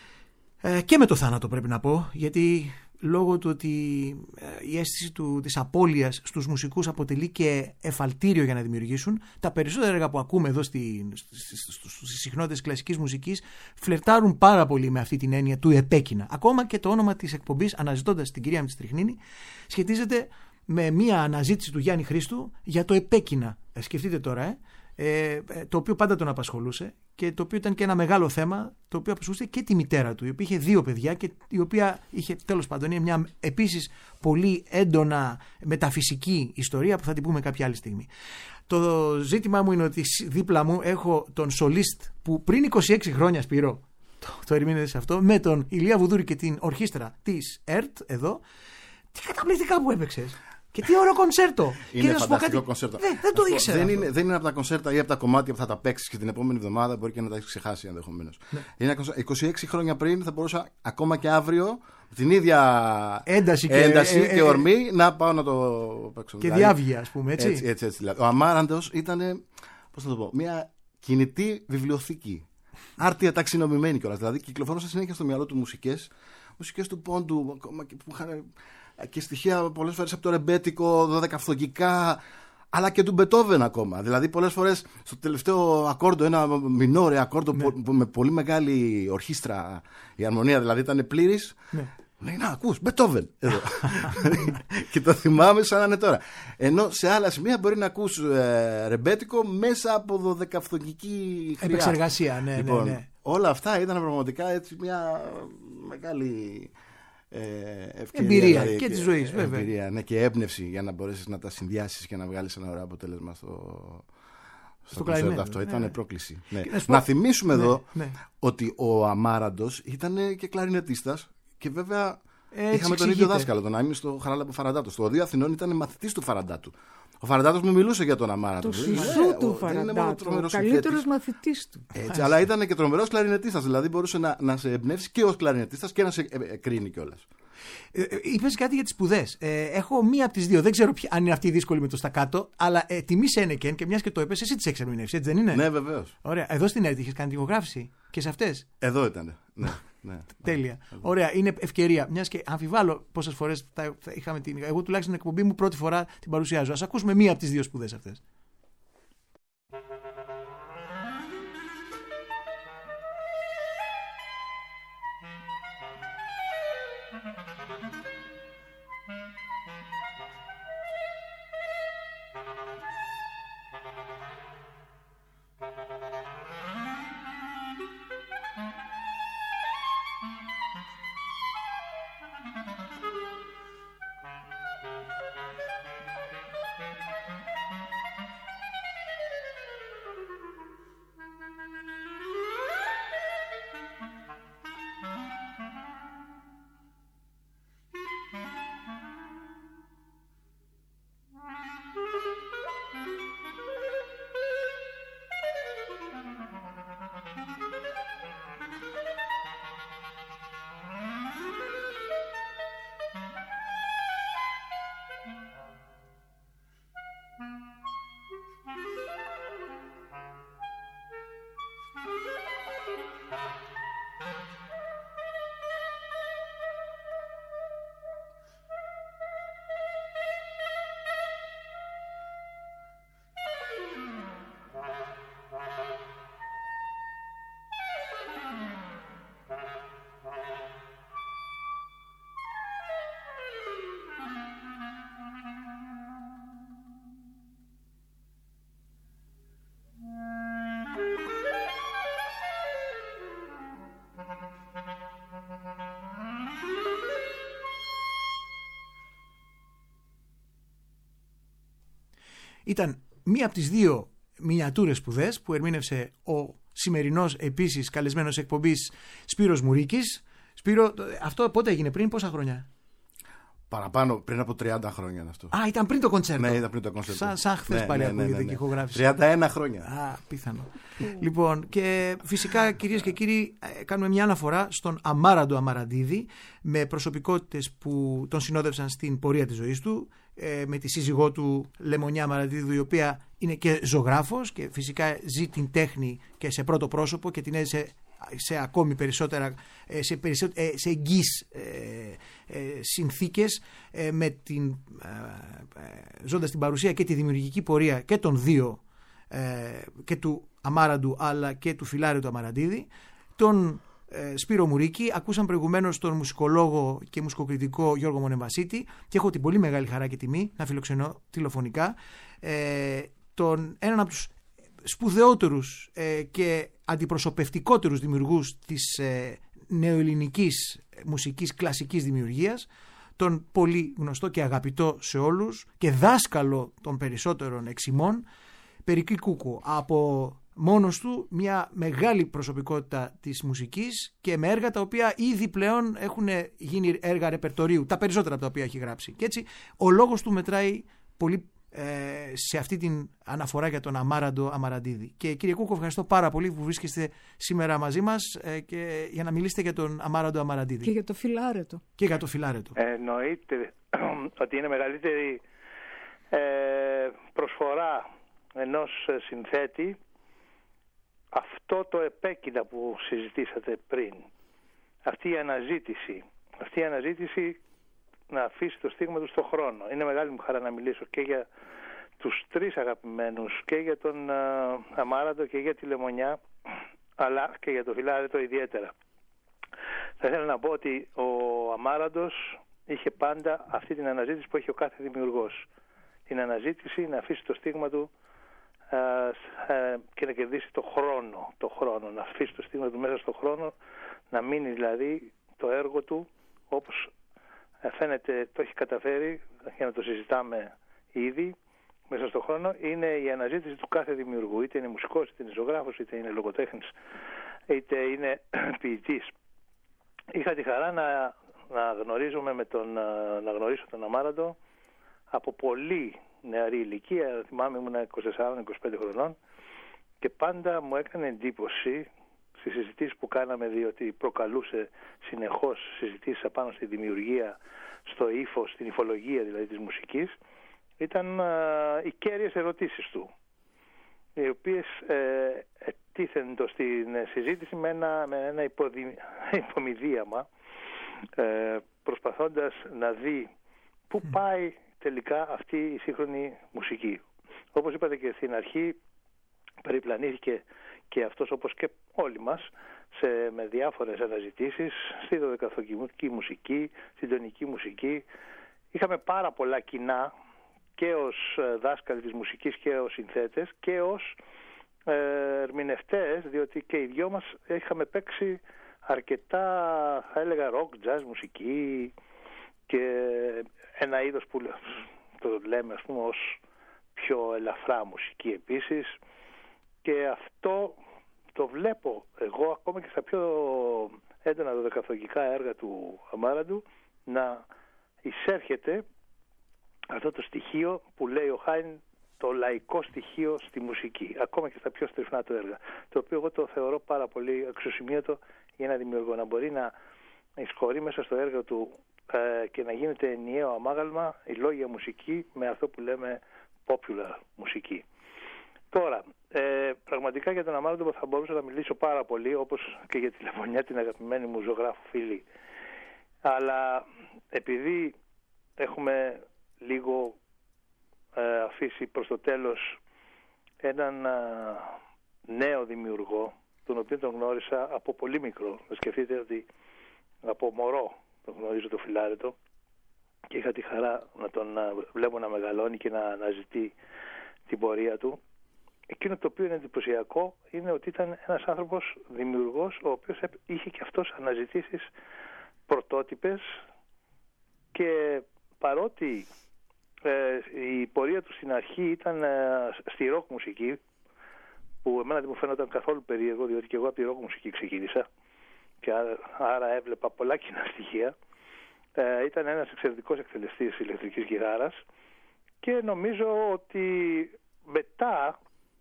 και με το θάνατο πρέπει να πω, γιατί λόγω του ότι η αίσθηση του, της απώλειας στους μουσικούς αποτελεί και εφαλτήριο για να δημιουργήσουν, τα περισσότερα έργα που ακούμε εδώ στη, στις συχνότητες κλασικής μουσικής φλερτάρουν πάρα πολύ με αυτή την έννοια του επέκεινα. Ακόμα και το όνομα της εκπομπής, αναζητώντας την κυρία Μητσοτριχνίνη, σχετίζεται με μια αναζήτηση του Γιάννη Χρήστου για το επέκεινα. Ε, σκεφτείτε τώρα, ε, ε, το οποίο πάντα τον απασχολούσε και το οποίο ήταν και ένα μεγάλο θέμα, το οποίο απασχολούσε και τη μητέρα του, η οποία είχε δύο παιδιά και η οποία είχε τέλος πάντων μια επίσης πολύ έντονα μεταφυσική ιστορία που θα την πούμε κάποια άλλη στιγμή. Το ζήτημά μου είναι ότι δίπλα μου έχω τον σολίστ που πριν είκοσι έξι χρόνια, Σπύρο, το, το ερμήνευσε αυτό, με τον Ηλία Βουδούρη και την ορχήστρα της ΕΡΤ εδώ. Τι καταπληκτικά που έπαιξες! Και τι ωραίο κονσέρτο! Είναι και φανταστικό κάτι... κονσέρτο. Δεν, δεν το ήξερα. Δεν είναι, δεν είναι από τα κονσέρτα ή από τα κομμάτια που θα τα παίξεις και την επόμενη εβδομάδα μπορεί και να τα έχεις ξεχάσει ενδεχομένως. Ναι. Είναι είκοσι έξι χρόνια πριν θα μπορούσα ακόμα και αύριο την ίδια ένταση και, ένταση ε, και ε, ορμή να πάω να το παίξω. Και δηλαδή, διάβγεια, ας πούμε, έτσι. Έτσι, έτσι, έτσι δηλαδή. Ο Αμάραντος ήταν, πώς θα το πω, μια κινητή βιβλιοθήκη. Άρτια ταξινομημένη κιόλας. Δηλαδή κυκλοφορούσαν συνέχεια στο μυαλό του μουσικές, μουσικές του Πόντου, που είχαν και στοιχεία πολλές φορές από το ρεμπέτικο, δωδεκαφθογικά, αλλά και του Μπετόβεν ακόμα. Δηλαδή πολλές φορές στο τελευταίο ακόρντο, ένα μινόρε ακόρντο, ναι, που, που, με πολύ μεγάλη ορχήστρα, η αρμονία δηλαδή ήταν πλήρης. Ναι. Λέει, να ακούς, Μπετόβεν εδώ. Και το θυμάμαι σαν να είναι τώρα. Ενώ σε άλλα σημεία μπορεί να ακούς ε, ρεμπέτικο μέσα από δωδεκαφθογική χρειά. Επεξεργασία, ναι, λοιπόν, ναι, ναι. Όλα αυτά ήταν πραγματικά έτσι μια μεγάλη ε, ευκαιρία, εμπειρία δηλαδή, και τη ζωή, βέβαια. Εμπειρία, ναι, και έμπνευση για να μπορέσεις να τα συνδυάσεις και να βγάλεις ένα ωραίο αποτέλεσμα στο, στο, στο κονσέρτο αυτό. Ναι, ήταν ναι. πρόκληση. Ναι. Να, να θυμίσουμε ναι, εδώ ναι. ότι ο Αμάραντος ήταν και κλαρινετίστας και βέβαια έτσι είχαμε τον ίδιο δάσκαλο, τον Άμι στο Χαράλαμπο Φαραντάτο. Στο Οδείο Αθηνών ήταν μαθητής του Φαραντάτου. Ο Φαραντάτος μου μιλούσε για τον Αμάραντο. Το σουσού του Φαραντάτου. Ο καλύτερος μαθητής του. Έτσι, αλλά ήταν και τρομερός κλαρινετίστας. Δηλαδή μπορούσε να, να σε εμπνεύσει και ως κλαρινετίστας και να σε κρίνει κιόλας. Ε, είπες κάτι για τις σπουδές. Ε, έχω μία από τις δύο. Δεν ξέρω ποια, αν είναι αυτή δύσκολη με το στακάτο, αλλά ε, τιμή Σένεκεν και μιας και το έπεσε, εσύ τις έχεις ερμηνεύσει, έτσι δεν είναι? Ναι, βεβαίως. Ωραία. Εδώ στην ΕΡΤ είχες κάνει τυπογράφηση και σε αυτές. Εδώ ήταν. Ναι. Ναι, τέλεια. Ναι. Ωραία. Είναι ευκαιρία. Μιας και αμφιβάλλω πόσες φορές θα, θα είχαμε την. Εγώ τουλάχιστον την εκπομπή μου πρώτη φορά την παρουσιάζω. Ας ακούσουμε μία από τις δύο σπουδές αυτές. ήταν μία από τις δύο μινιατούρες σπουδές που ερμήνευσε ο σημερινός επίσης καλεσμένος εκπομπής Σπύρος Μουρίκης. Σπύρο, αυτό πότε έγινε, πριν πόσα χρόνια? Παραπάνω, πριν από τριάντα χρόνια είναι αυτό. Α, ήταν πριν το κοντσέρτο. Ναι, ήταν πριν το κοντσέρτο. Σαν, σαν χθες ναι, πάλι ναι, ακούγεται ναι, ναι, και ηχογράφηση. τριάντα ένα χρόνια. Α, πιθανό. Λοιπόν, και φυσικά κυρίες και κύριοι, κάνουμε μια αναφορά στον Αμάραντο Αμαραντίδη, με προσωπικότητες που τον συνόδευσαν στην πορεία της ζωής του, με τη σύζυγό του Λεμονιά Αμαραντίδου, η οποία είναι και ζωγράφος και φυσικά ζει την τέχνη και σε πρώτο πρόσωπο και την έζησε σε ακόμη περισσότερα, σε, περισσότερα, σε εγγύς ε, ε, συνθήκες, ε, με την, ε, ε, ζώντας την παρουσία και τη δημιουργική πορεία και των δύο, ε, και του Αμάραντου αλλά και του φιλάρου του Αμαραντίδη, τον ε, Σπύρο Μουρίκη. Ακούσαν προηγουμένως τον μουσικολόγο και μουσικοκριτικό Γιώργο Μονεμβασίτη και έχω την πολύ μεγάλη χαρά και τιμή να φιλοξενώ τηλεφωνικά ε, τον έναν από τους σπουδαιότερους ε, και αντιπροσωπευτικότερους δημιουργούς της ε, νεοελληνικής μουσικής κλασικής δημιουργίας, τον πολύ γνωστό και αγαπητό σε όλους και δάσκαλο των περισσότερων εξημών, Περικλή Κούκο. Από μόνος του μια μεγάλη προσωπικότητα της μουσικής και με έργα τα οποία ήδη πλέον έχουν γίνει έργα ρεπερτορίου, τα περισσότερα από τα οποία έχει γράψει. Και έτσι ο λόγος του μετράει πολύ σε αυτή την αναφορά για τον Αμάραντο Αμαραντίδη. Και κύριε Κούκο, ευχαριστώ πάρα πολύ που βρίσκεστε σήμερα μαζί μας και για να μιλήσετε για τον Αμάραντο Αμαραντίδη. Και για το φιλάρετο. Και για το φιλάρετο. Εννοείται ότι είναι μεγαλύτερη ε, προσφορά ενός συνθέτη αυτό το επέκεινα που συζητήσατε πριν. Αυτή η αναζήτηση. Αυτή η αναζήτηση να αφήσει το στίγμα του στον χρόνο. Είναι μεγάλη μου χαρά να μιλήσω και για τους τρεις αγαπημένους, και για τον uh, Αμάραντο και για τη Λεμονιά, αλλά και για το φιλάρετο ιδιαίτερα. Θα ήθελα να πω ότι ο Αμάραντος είχε πάντα αυτή την αναζήτηση που έχει ο κάθε δημιουργός. Την αναζήτηση να αφήσει το στίγμα του uh, uh, και να κερδίσει το χρόνο, το χρόνο, να αφήσει το στίγμα του μέσα στον χρόνο, να μείνει δηλαδή το έργο του όπως φαίνεται το έχει καταφέρει, για να το συζητάμε ήδη μέσα στον χρόνο. Είναι η αναζήτηση του κάθε δημιουργού, είτε είναι μουσικός, είτε είναι ζωγράφος, είτε είναι λογοτέχνης, είτε είναι ποιητής. Είχα τη χαρά να, να γνωρίζομαι με τον, να γνωρίσω τον Αμάραντο από πολύ νεαρή ηλικία. Θυμάμαι ήμουν είκοσι τέσσερα είκοσι πέντε χρονών και πάντα μου έκανε εντύπωση στις συζητήσεις που κάναμε, διότι προκαλούσε συνεχώς συζητήσεις απάνω στη δημιουργία, στο ύφος, στην υφολογία δηλαδή της μουσικής, ήταν α, οι κέρυες ερωτήσεις του, οι οποίες ε, ετίθεντο στην συζήτηση με ένα, με ένα υποδι... υπομηδίαμα, ε, προσπαθώντας να δει πού πάει τελικά αυτή η σύγχρονη μουσική. Όπως είπατε και στην αρχή, περιπλανήθηκε και αυτός, όπως και όλοι μας, σε, με διάφορες αναζητήσεις στη δωδεκαθογική μουσική, στην τονική μουσική. Είχαμε πάρα πολλά κοινά και ως δάσκαλοι της μουσικής και ως συνθέτες και ως ε, ερμηνευτές, διότι και οι δυο μας είχαμε παίξει αρκετά, θα έλεγα, rock, jazz μουσική και ένα είδος που το λέμε ας πούμε ως πιο ελαφρά μουσική επίσης. Και αυτό το βλέπω εγώ ακόμα και στα πιο έντονα δωδεκαθογικά έργα του Αμάραντου να εισέρχεται αυτό το στοιχείο που λέει ο Χάιν, το λαϊκό στοιχείο στη μουσική, ακόμα και στα πιο στριφνά του έργα, το οποίο εγώ το θεωρώ πάρα πολύ αξιοσημείωτο για ένα δημιουργό, να μπορεί να εισχωρεί μέσα στο έργο του ε, και να γίνεται ενιαίο αμάγαλμα η λόγια μουσική με αυτό που λέμε popular μουσική. Τώρα, ε, πραγματικά για τον Αμάραντο θα μπορούσα να μιλήσω πάρα πολύ, όπως και για τη Λεμονιά, την αγαπημένη μου ζωγράφου φίλη. Αλλά επειδή έχουμε λίγο ε, αφήσει προς το τέλος έναν α, νέο δημιουργό, τον οποίο τον γνώρισα από πολύ μικρό. Να σκεφτείτε ότι από μωρό τον γνωρίζω το φιλάρετο και είχα τη χαρά να τον α, βλέπω να μεγαλώνει και να αναζητεί την πορεία του. Εκείνο το οποίο είναι εντυπωσιακό είναι ότι ήταν ένας άνθρωπος δημιουργός, ο οποίος είχε και αυτός αναζητήσεις πρωτότυπες και παρότι ε, η πορεία του στην αρχή ήταν ε, στη ροκ μουσική, που εμένα δεν μου φαίνονταν καθόλου περίεργο, διότι και εγώ από τη ροκ μουσική ξεκίνησα και άρα, άρα έβλεπα πολλά κοινά στοιχεία. Ε, ήταν ένας εξαιρετικός εκτελεστής ηλεκτρικής κιθάρας και νομίζω ότι μετά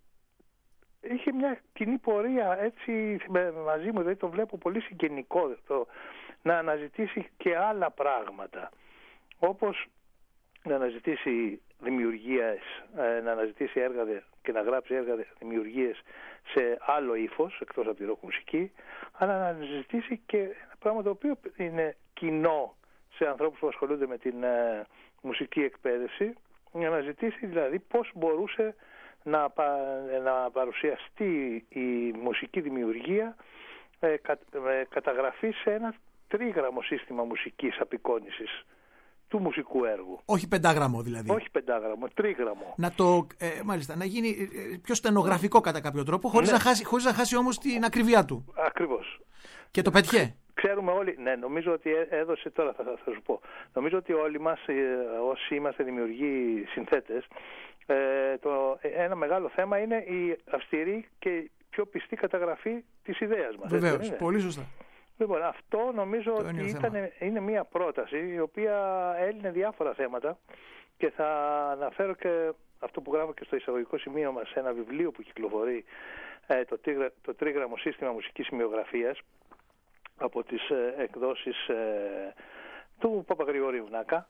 είχε μια κοινή πορεία έτσι μαζί μου, δηλαδή το βλέπω πολύ συγγενικό το, να αναζητήσει και άλλα πράγματα, όπως να αναζητήσει δημιουργίες, να αναζητήσει έργα και να γράψει έργα δημιουργίες σε άλλο ύφος εκτός από τη ροκ μουσική, αλλά να αναζητήσει και ένα πράγμα το οποίο είναι κοινό σε ανθρώπους που ασχολούνται με την ε, μουσική εκπαίδευση, να αναζητήσει δηλαδή πώς μπορούσε να, να παρουσιαστεί η μουσική δημιουργία ε, κα, ε, καταγραφή σε ένα τρίγραμμο σύστημα μουσικής απεικόνησης του μουσικού έργου. Όχι πεντάγραμμο δηλαδή. Όχι πεντάγραμμο, τρίγραμμο. Να το, ε, μάλιστα, να γίνει πιο στενογραφικό κατά κάποιο τρόπο, χωρίς, ναι. να, χάσει, χωρίς να χάσει όμως την ακρίβειά του. Ακριβώς. Και το πέτυχε. Ξέρουμε όλοι, ναι, νομίζω ότι έδωσε, τώρα θα, θα σου πω, νομίζω ότι όλοι μας όσοι είμαστε δημιουργοί συνθέτες, ε, το, ένα μεγάλο θέμα είναι η αυστηρή και πιο πιστή καταγραφή της ιδέας μας. Βεβαίως, πολύ σωστά. Λοιπόν, αυτό νομίζω το ότι ήταν, είναι μια πρόταση η οποία έλυνε διάφορα θέματα και θα αναφέρω και αυτό που γράφω και στο εισαγωγικό σημείο μας σε ένα βιβλίο που κυκλοφορεί, ε, το, το τρίγραμμο σύστημα μουσικής σημειογραφίας, από τις ε, εκδόσεις ε, του Παπαγρηγορίου Νάκα,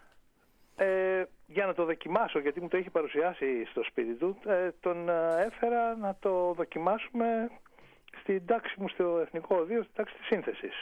ε, για να το δοκιμάσω, γιατί μου το είχε παρουσιάσει στο σπίτι του, ε, τον ε, έφερα να το δοκιμάσουμε στην τάξη μου στο Εθνικό Οδείο, στην τάξη της σύνθεσης,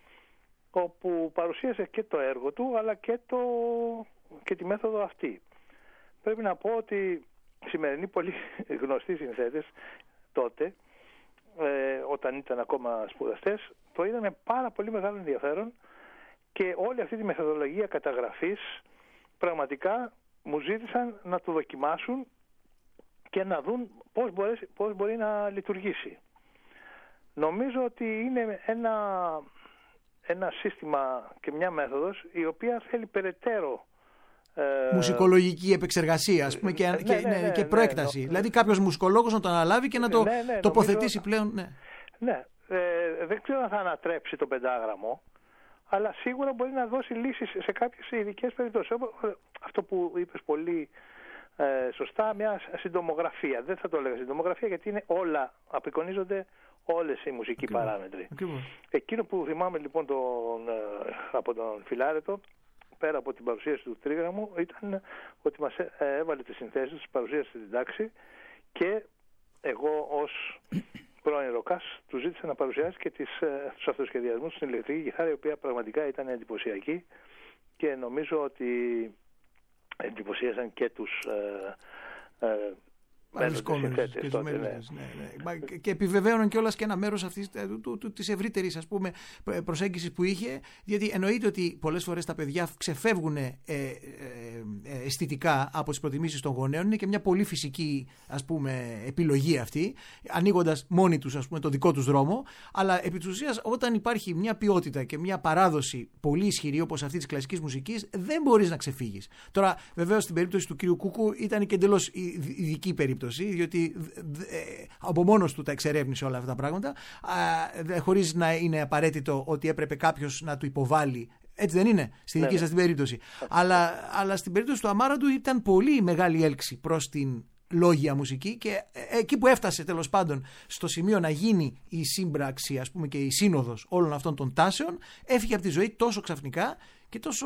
όπου παρουσίασε και το έργο του, αλλά και, το, και τη μέθοδο αυτή. Πρέπει να πω ότι οι σημερινοί πολύ γνωστοί συνθέτες τότε, Ε, όταν ήταν ακόμα σπουδαστές, το είδαμε πάρα πολύ μεγάλο ενδιαφέρον και όλη αυτή τη μεθοδολογία καταγραφής πραγματικά μου ζήτησαν να το δοκιμάσουν και να δουν πώς, μπορέσει, πώς μπορεί να λειτουργήσει. Νομίζω ότι είναι ένα, ένα σύστημα και μια μέθοδος η οποία θέλει περαιτέρω μουσικολογική επεξεργασία, ας πούμε, και, ναι, και, ναι, ναι, και προέκταση. Ναι, ναι, δηλαδή κάποιος μουσικολόγος να το αναλάβει και να το ναι, ναι, τοποθετήσει νομίζω, πλέον. Ναι, ναι ε, δεν ξέρω αν θα ανατρέψει το πεντάγραμμο, αλλά σίγουρα μπορεί να δώσει λύσεις σε κάποιες ειδικές περιπτώσεις. Αυτό που είπες πολύ ε, σωστά, μια συντομογραφία. Δεν θα το έλεγα συντομογραφία, γιατί είναι όλα, απεικονίζονται όλες οι μουσικοί Ακριβώς. παράμετροι. Ακριβώς. Εκείνο που θυμάμαι λοιπόν τον, ε, από τον Φιλάρετο, πέρα από την παρουσίαση του τρίγραμμου, ήταν ότι μας έβαλε τις συνθέσεις, τις παρουσίασε στην τάξη και εγώ ως πρώην ροκάς του ζήτησα να παρουσιάσει και τις, τους αυτοσχεδιασμούς στην ηλεκτρική κιθάρα, η οποία πραγματικά ήταν εντυπωσιακή και νομίζω ότι εντυπωσίασαν και τους ε, ε, Παρευρισκόμενες και τους μέλητες, ναι, ναι. Και επιβεβαίωναν κιόλας και ένα μέρος αυτής της ευρύτερης, ας πούμε, προσέγγισης που είχε, γιατί εννοείται ότι πολλές φορές τα παιδιά ξεφεύγουν ε, ε, ε, αισθητικά από τις προτιμήσεις των γονέων. Είναι και μια πολύ φυσική, ας πούμε, επιλογή αυτή, ανοίγοντας μόνοι τους, ας πούμε, το δικό τους δρόμο, αλλά επί της ουσίας όταν υπάρχει μια ποιότητα και μια παράδοση πολύ ισχυρή όπως αυτή της κλασικής μουσικής, δεν μπορείς να ξεφύγεις. Τώρα βεβαίως στην περίπτωση του κύριου Κούκου ήταν και εντελώς ειδική περίπτωση, διότι από μόνος του τα εξερεύνησε όλα αυτά τα πράγματα, χωρίς να είναι απαραίτητο ότι έπρεπε κάποιος να του υποβάλει. Έτσι δεν είναι στη δική ναι, σας την περίπτωση. Αλλά, αλλά στην περίπτωση του Αμάραντου ήταν πολύ μεγάλη έλξη προς την λόγια μουσική και εκεί που έφτασε τέλος πάντων στο σημείο να γίνει η σύμπραξη, ας πούμε, και η σύνοδος όλων αυτών των τάσεων, έφυγε από τη ζωή τόσο ξαφνικά και τόσο,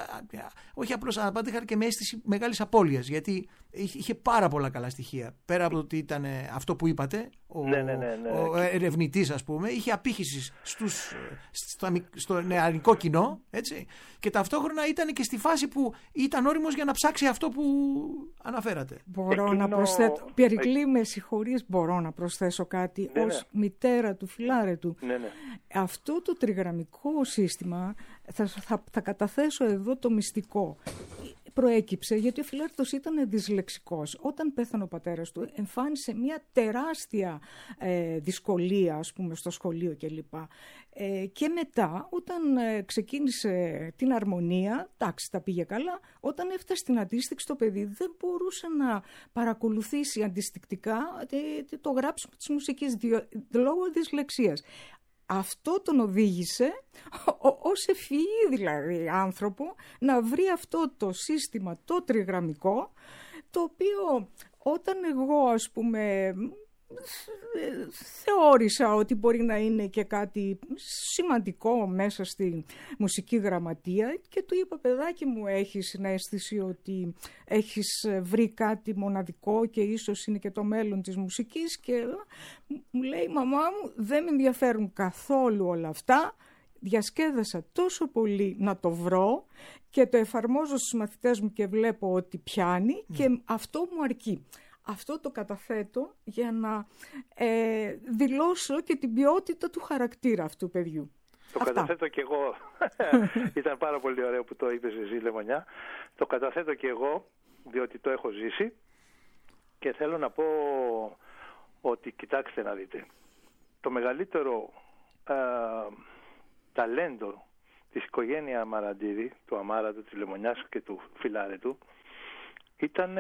όχι απλώς αναπάντηχα, και με αίσθηση μεγάλης απώλειας, γιατί είχε πάρα πολλά καλά στοιχεία. Πέρα από το ότι ήταν αυτό που είπατε, ο, ναι, ναι, ναι, ναι. ο ερευνητής, ας πούμε, είχε απήχηση στους, στο, στο νεανικό κοινό, έτσι, και ταυτόχρονα ήταν και στη φάση που ήταν όριμος για να ψάξει αυτό που αναφέρατε. Μπορώ Εκείνο... να προσθέτω, Περικλή, με συγχωρείς, μπορώ να προσθέσω κάτι, ναι, ως ναι. μητέρα του Φιλάρετου. Ναι, ναι. Αυτό το τριγραμμικό σύστημα, θα, θα, θα καταθέσω εδώ το μυστικό. προέκυψε γιατί ο Φιλάρετος ήταν δυσλεξικός. Όταν πέθανε ο πατέρας του, εμφάνισε μια τεράστια ε, δυσκολία, ας πούμε, στο σχολείο κλπ. Ε, και μετά, όταν ε, ξεκίνησε την αρμονία, εντάξει, τα πήγε καλά. Όταν έφτασε στην αντίστοιξη, το παιδί δεν μπορούσε να παρακολουθήσει αντιστικτικά ε, το γράψιμο της μουσικής λόγω δυσλεξίας. Αυτό τον οδήγησε ως ευφυή δηλαδή άνθρωπο να βρει αυτό το σύστημα το τριγραμμικό, το οποίο όταν εγώ ας πούμε θεώρησα ότι μπορεί να είναι και κάτι σημαντικό μέσα στη μουσική γραμματεία και του είπα, παιδάκι μου, έχεις συναίσθηση ότι έχεις βρει κάτι μοναδικό και ίσως είναι και το μέλλον της μουσικής? Και μου λέει, μαμά μου, δεν με ενδιαφέρουν καθόλου όλα αυτά, διασκέδασα τόσο πολύ να το βρω και το εφαρμόζω στους μαθητές μου και βλέπω ότι πιάνει mm. και αυτό μου αρκεί. Αυτό το καταθέτω για να ε, δηλώσω και την ποιότητα του χαρακτήρα αυτού του παιδιού. Το Αυτά. καταθέτω και εγώ. Ήταν πάρα πολύ ωραίο που το είπες εσύ, Λεμονιά. Το καταθέτω και εγώ, διότι το έχω ζήσει και θέλω να πω ότι, κοιτάξτε να δείτε, το μεγαλύτερο ε, ταλέντο της οικογένειας Αμαραντίδη, του Αμάρατου, της Λεμονιάς και του Φιλάρετου, ήταν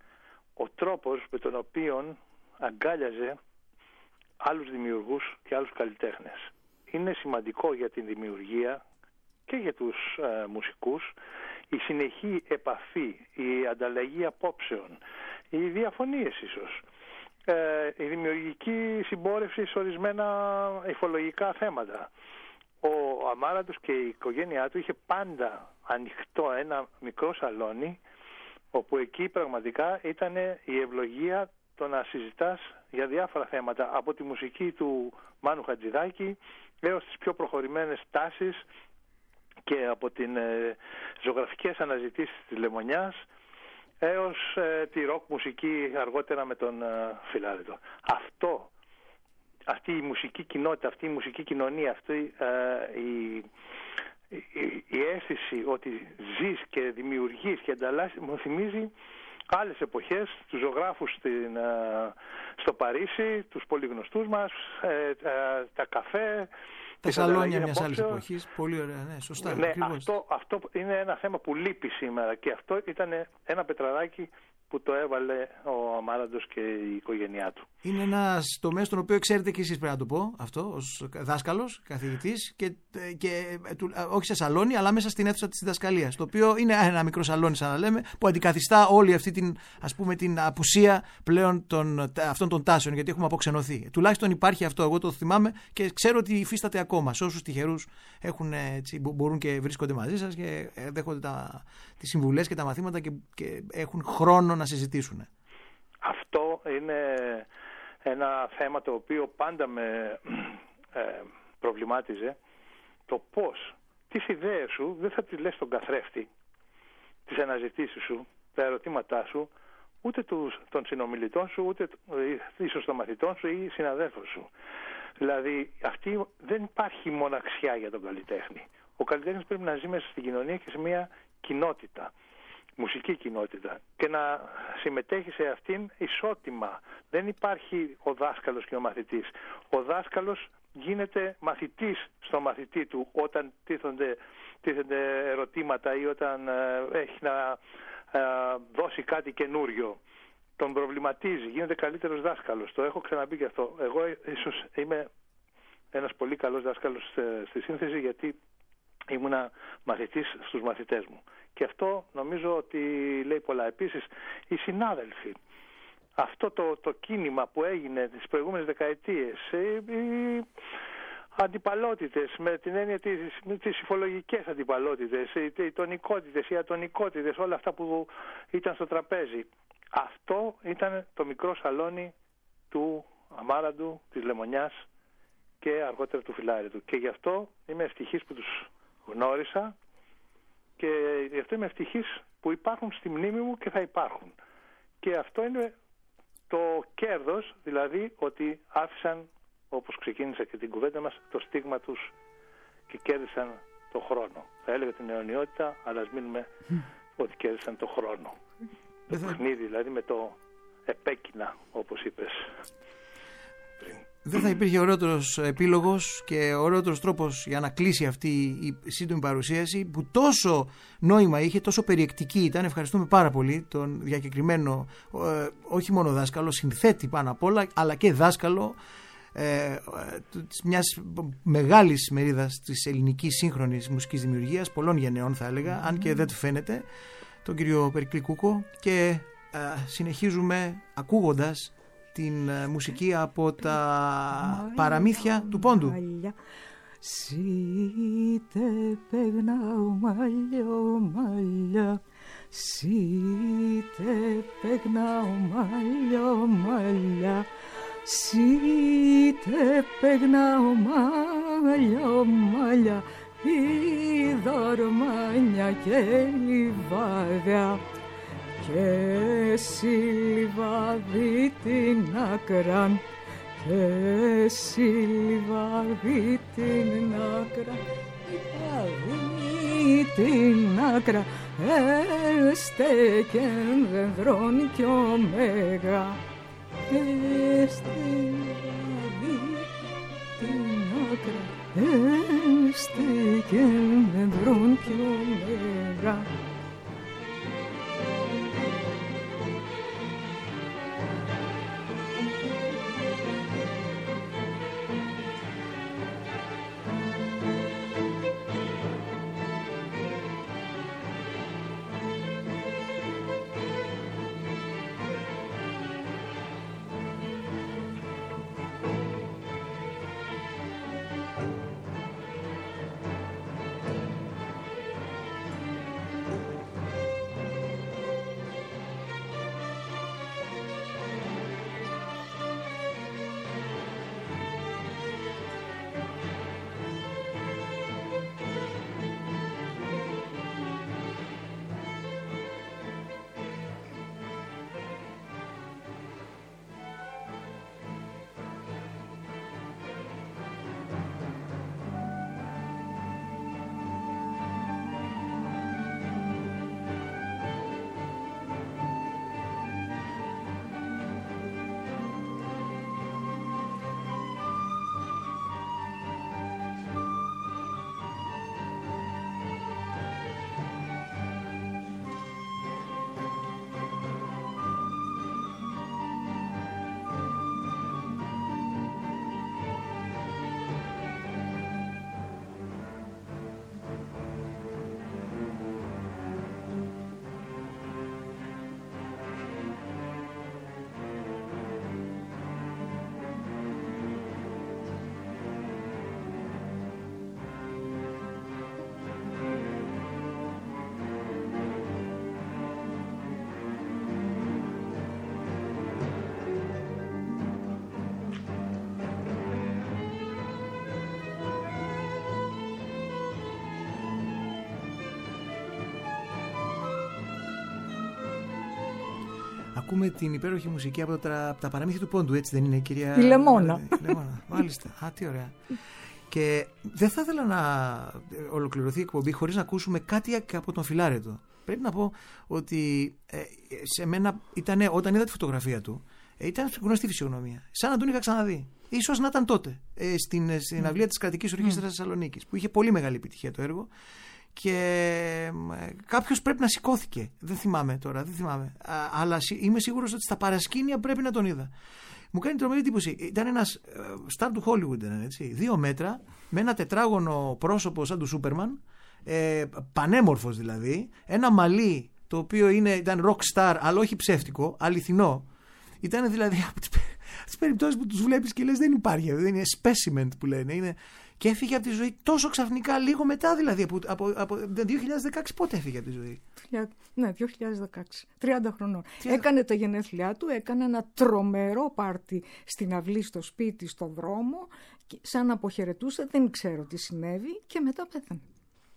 ο τρόπος με τον οποίο αγκάλιαζε άλλους δημιουργούς και άλλους καλλιτέχνες. Είναι σημαντικό για την δημιουργία και για τους ε, μουσικούς η συνεχή επαφή, η ανταλλαγή απόψεων, οι διαφωνίες ίσως, ε, η δημιουργική συμπόρευση σε ορισμένα υφολογικά θέματα. Ο Αμάραντος και η οικογένειά του είχε πάντα ανοιχτό ένα μικρό σαλόνι, όπου εκεί πραγματικά ήταν η ευλογία το να συζητάς για διάφορα θέματα, από τη μουσική του Μάνου Χατζηδάκη έως τις πιο προχωρημένες τάσεις και από την ε, ζωγραφικές αναζητήσεις της Λεμονιάς έως ε, τη ροκ μουσική αργότερα με τον ε, Φιλάρετο. Αυτό, αυτή η μουσική κοινότητα, αυτή η μουσική κοινωνία, αυτή ε, η... Η, η αίσθηση ότι ζεις και δημιουργείς και ανταλλάσσεις μου θυμίζει άλλες εποχές, τους ζωγράφους στην, στο Παρίσι, τους πολύ γνωστούς μας, ε, ε, τα καφέ, τα σαλόνια μιας άλλης εποχής. Πολύ ωραία, ναι, σωστά. Ναι, αυτό, αυτό είναι ένα θέμα που λείπει σήμερα και αυτό ήταν ένα πετραδάκι που το έβαλε ο Αμάραντος και η οικογένειά του. Είναι ένας τομέας τον οποίο ξέρετε και εσείς, πρέπει να το πω αυτό, ως δάσκαλος, καθηγητής και, και όχι σε σαλόνι αλλά μέσα στην αίθουσα της διδασκαλίας, το οποίο είναι ένα μικρό σαλόνι σαν να λέμε που αντικαθιστά όλη αυτή την, ας πούμε, την απουσία πλέον των, αυτών των τάσεων, γιατί έχουμε αποξενωθεί. Τουλάχιστον υπάρχει αυτό, εγώ το θυμάμαι και ξέρω ότι υφίσταται ακόμα. Σε όσους τυχερούς έχουν, έτσι, μπορούν και βρίσκονται μαζί σας και δέχονται τα, τις συμβουλές και τα μαθήματα και, και έχουν χρόνο να συζητήσουν. Αυτό είναι ένα θέμα το οποίο πάντα με ε, προβλημάτιζε, το πώς τις ιδέες σου δεν θα τις λες στον καθρέφτη, τις αναζητήσεις σου, τα ερωτήματά σου, ούτε τους, των συνομιλητών σου, ούτε ίσως των μαθητών σου ή συναδέλφων σου. Δηλαδή αυτή δεν υπάρχει μοναξιά για τον καλλιτέχνη. Ο καλλιτέχνης πρέπει να ζει μέσα στην κοινωνία και σε μια κοινότητα, μουσική κοινότητα, και να συμμετέχει σε αυτήν ισότιμα. Δεν υπάρχει ο δάσκαλος και ο μαθητής. Ο δάσκαλος γίνεται μαθητής στο μαθητή του όταν τίθενται, τίθενται ερωτήματα ή όταν ε, έχει να ε, δώσει κάτι καινούριο. Τον προβληματίζει, γίνεται καλύτερος δάσκαλος. Το έχω ξαναπεί και αυτό. Εγώ ίσως είμαι ένας πολύ καλός δάσκαλος στη σύνθεση, γιατί ήμουνα μαθητής στους μαθητές μου. Και αυτό νομίζω ότι λέει πολλά. Επίσης, οι συνάδελφοι, αυτό το, το κίνημα που έγινε τις προηγούμενες δεκαετίες, οι, οι αντιπαλότητες με την έννοια της, τις υφολογικές αντιπαλότητες, οι, οι τονικότητες, οι ατονικότητες, όλα αυτά που ήταν στο τραπέζι, αυτό ήταν το μικρό σαλόνι του Αμάραντου, της Λεμονιάς και αργότερα του Φιλάρετου. Και γι' αυτό είμαι ευτυχής που τους γνώρισα και γι' αυτό είμαι ευτυχής που υπάρχουν στη μνήμη μου και θα υπάρχουν. Και αυτό είναι το κέρδος, δηλαδή ότι άφησαν, όπως ξεκίνησα και την κουβέντα μας, το στίγμα τους και κέρδισαν το χρόνο. Θα έλεγα την αιωνιότητα, αλλά ας μείνουμε ότι κέρδισαν το χρόνο. Το θα... παιχνίδι δηλαδή με το επέκεινα, όπως είπες πριν. Δεν θα υπήρχε ωραίτερος επίλογος και ωραίτερος τρόπος για να κλείσει αυτή η σύντομη παρουσίαση που τόσο νόημα είχε, τόσο περιεκτική ήταν. Ευχαριστούμε πάρα πολύ τον διακεκριμένο, ε, όχι μόνο δάσκαλο, συνθέτη πάνω απ' όλα, αλλά και δάσκαλο ε, μιας μεγάλης μερίδας της ελληνικής σύγχρονης μουσικής δημιουργίας, πολλών γενεών θα έλεγα, αν και δεν του φαίνεται, τον κύριο Περικλή Κούκο, και ε, συνεχίζουμε ακούγοντας την μουσική από τα μάλια, παραμύθια του Πόντου. Μάλια. Σίτε πεγνάω μάλιο μάλια, σίτε πεγνάω μάλιο μάλια, σίτε πεγνάω μάλιο μάλια, η δορμάνια και λιβάδια. Και εσύ λιβάδι την άκραν, και εσύ λιβάδι την άκραν, λιβάδι την άκρα, έστεκεν δεντρών κι ωμέγα, έστε λιβάδι την άκρα, έστεκεν δεντρών κι ωμέγα. Ακούμε την υπέροχη μουσική από τα, από τα παραμύθια του Πόντου, έτσι δεν είναι, κυρία? Η Λεμόνα. Η Λεμόνα, μάλιστα. Α, τι ωραία. Και δεν θα ήθελα να ολοκληρωθεί η εκπομπή χωρίς να ακούσουμε κάτι από τον Φιλάρετο. Πρέπει να πω ότι ε, σε μένα ήταν, όταν είδα τη φωτογραφία του, ε, ήταν γνωστή φυσιογνωμία. Σαν να τον είχα ξαναδεί. Ίσως να ήταν τότε, ε, στην, στην mm. αυλία της Κρατικής Ορχήστρας mm. Θεσσαλονίκης, που είχε πολύ μεγάλη επιτυχία το έργο. Και ε, κάποιος πρέπει να σηκώθηκε. Δεν θυμάμαι τώρα, δεν θυμάμαι. Α, αλλά είμαι σίγουρος ότι στα παρασκήνια πρέπει να τον είδα. Μου κάνει τρομερή εντύπωση. Ήταν ένας στάρ του Hollywood, ήταν, έτσι. Δύο μέτρα, με ένα τετράγωνο πρόσωπο σαν του Σούπερμαν, ε, πανέμορφος δηλαδή. Ένα μαλλί το οποίο είναι, ήταν rock star, αλλά όχι ψεύτικο, αληθινό. Ήταν δηλαδή από τις περιπτώσεις που τους βλέπεις και λες δεν υπάρχει, δεν είναι specimen που λένε. Είναι... Και έφυγε από τη ζωή τόσο ξαφνικά, λίγο μετά δηλαδή, από, από, από δύο χιλιάδες δεκαέξι. Πότε έφυγε από τη ζωή? Ναι, δύο χιλιάδες δεκαέξι, τριάντα χρονών. τριάντα... Έκανε τα γενέθλιά του, έκανε ένα τρομερό πάρτι στην αυλή, στο σπίτι, στον δρόμο, σαν να αποχαιρετούσε, δεν ξέρω τι συνέβη, και μετά πέθανε.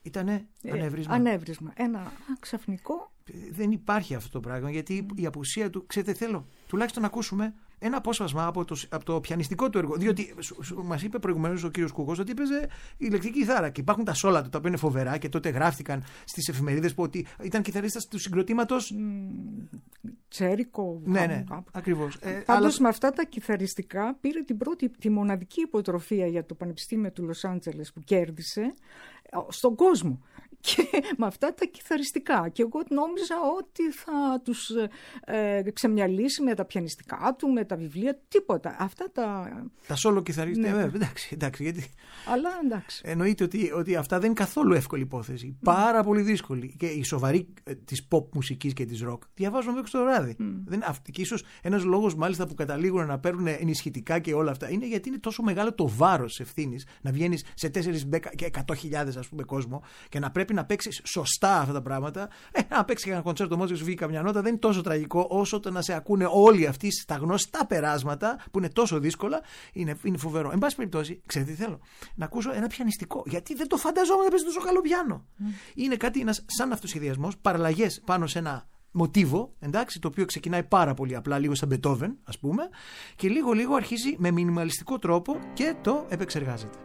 Ήτανε ανέβρισμα. Ε, ανέβρισμα. Ένα ξαφνικό. Δεν υπάρχει αυτό το πράγμα, γιατί η απουσία του. Ξέρετε, θέλω τουλάχιστον να ακούσουμε ένα απόσπασμα από το, από το πιανιστικό του έργο. Διότι μας είπε προηγουμένως ο κύριος Κούκος ότι έπαιζε ηλεκτρική κιθάρα και υπάρχουν τα σόλα του τα οποία είναι φοβερά και τότε γράφτηκαν στις εφημερίδες που ότι ήταν κιθαρίστας του συγκροτήματος. Τσέρικο. Ναι, ναι, ακριβώς. Πάντως αλλά... με αυτά τα κιθαριστικά πήρε την πρώτη, τη μοναδική υποτροφία για το Πανεπιστήμιο του Λος Άντζελες που κέρδισε στον κόσμο. Και με αυτά τα κιθαριστικά. Και εγώ νόμιζα ότι θα τους ε, ξεμυαλίσει με τα πιανιστικά του, με τα βιβλία, τίποτα. Αυτά τα... Τα σόλο κιθαρίστια, ναι. εντάξει, εντάξει, γιατί... Αλλά εντάξει. Εννοείται ότι, ότι αυτά δεν είναι καθόλου εύκολη υπόθεση. Mm. Πάρα πολύ δύσκολη. Και η σοβαρή ε, της pop μουσικής και της rock διαβάζουν μέχρι στο βράδυ. Mm. Δεν, αυτή, και ίσως ένας λόγος μάλιστα που καταλήγουν να παίρνουν ενισχυτικά και όλα αυτά είναι γιατί είναι τόσο μεγάλο το βάρος ευθύνης να βγαίνεις σε τέσσερις και εκατό χιλιάδες ας πούμε κόσμο και να πρέπει να παίξεις σωστά αυτά τα πράγματα. Ε, να παίξεις ένα κοντσέρτο μόνο και σου βγει καμιά νότα δεν είναι τόσο τραγικό όσο το να σε ακούνε όλοι αυτοί στα γνωστά περάσματα που είναι τόσο δύσκολα. Είναι, είναι φοβερό. Εν πάση περιπτώσει, ξέρετε τι θέλω. Να ακούσω ένα πιανιστικό. Γιατί δεν το φανταζόμουν να παίζει τόσο καλό πιάνο. Mm. Είναι κάτι ένας, σαν αυτοσχεδιασμός, παραλλαγές πάνω σε ένα μοτίβο, εντάξει, το οποίο ξεκινάει πάρα πολύ απλά, λίγο σαν Μπετόβεν, ας πούμε, και λίγο-λίγο αρχίζει με μινιμαλιστικό τρόπο και το επεξεργάζεται.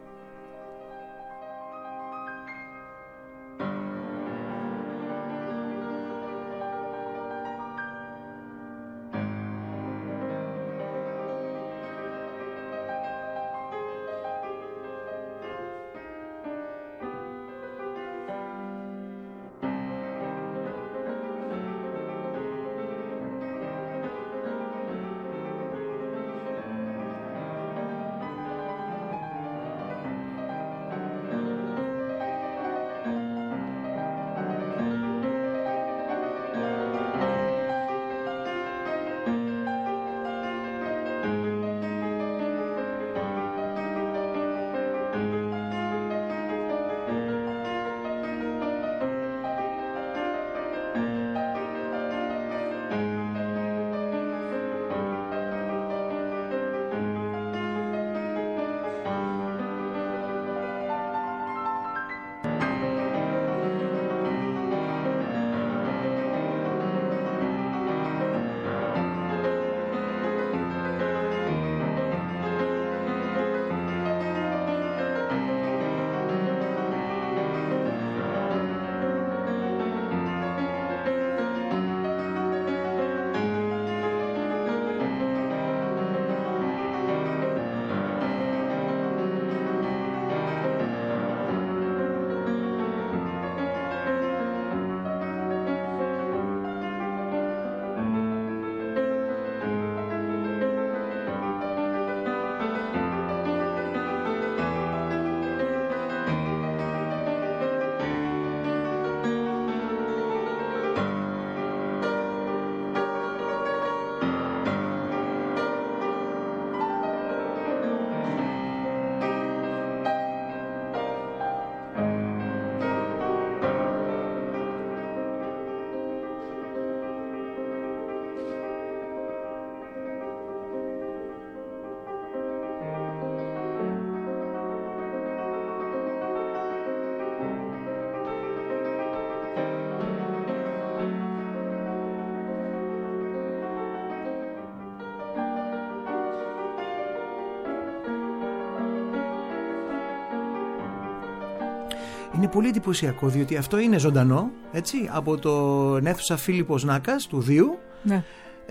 Είναι πολύ εντυπωσιακό διότι αυτό είναι ζωντανό, έτσι, από τον αίθουσα Φίλιππος Νάκας του Δίου. Ναι.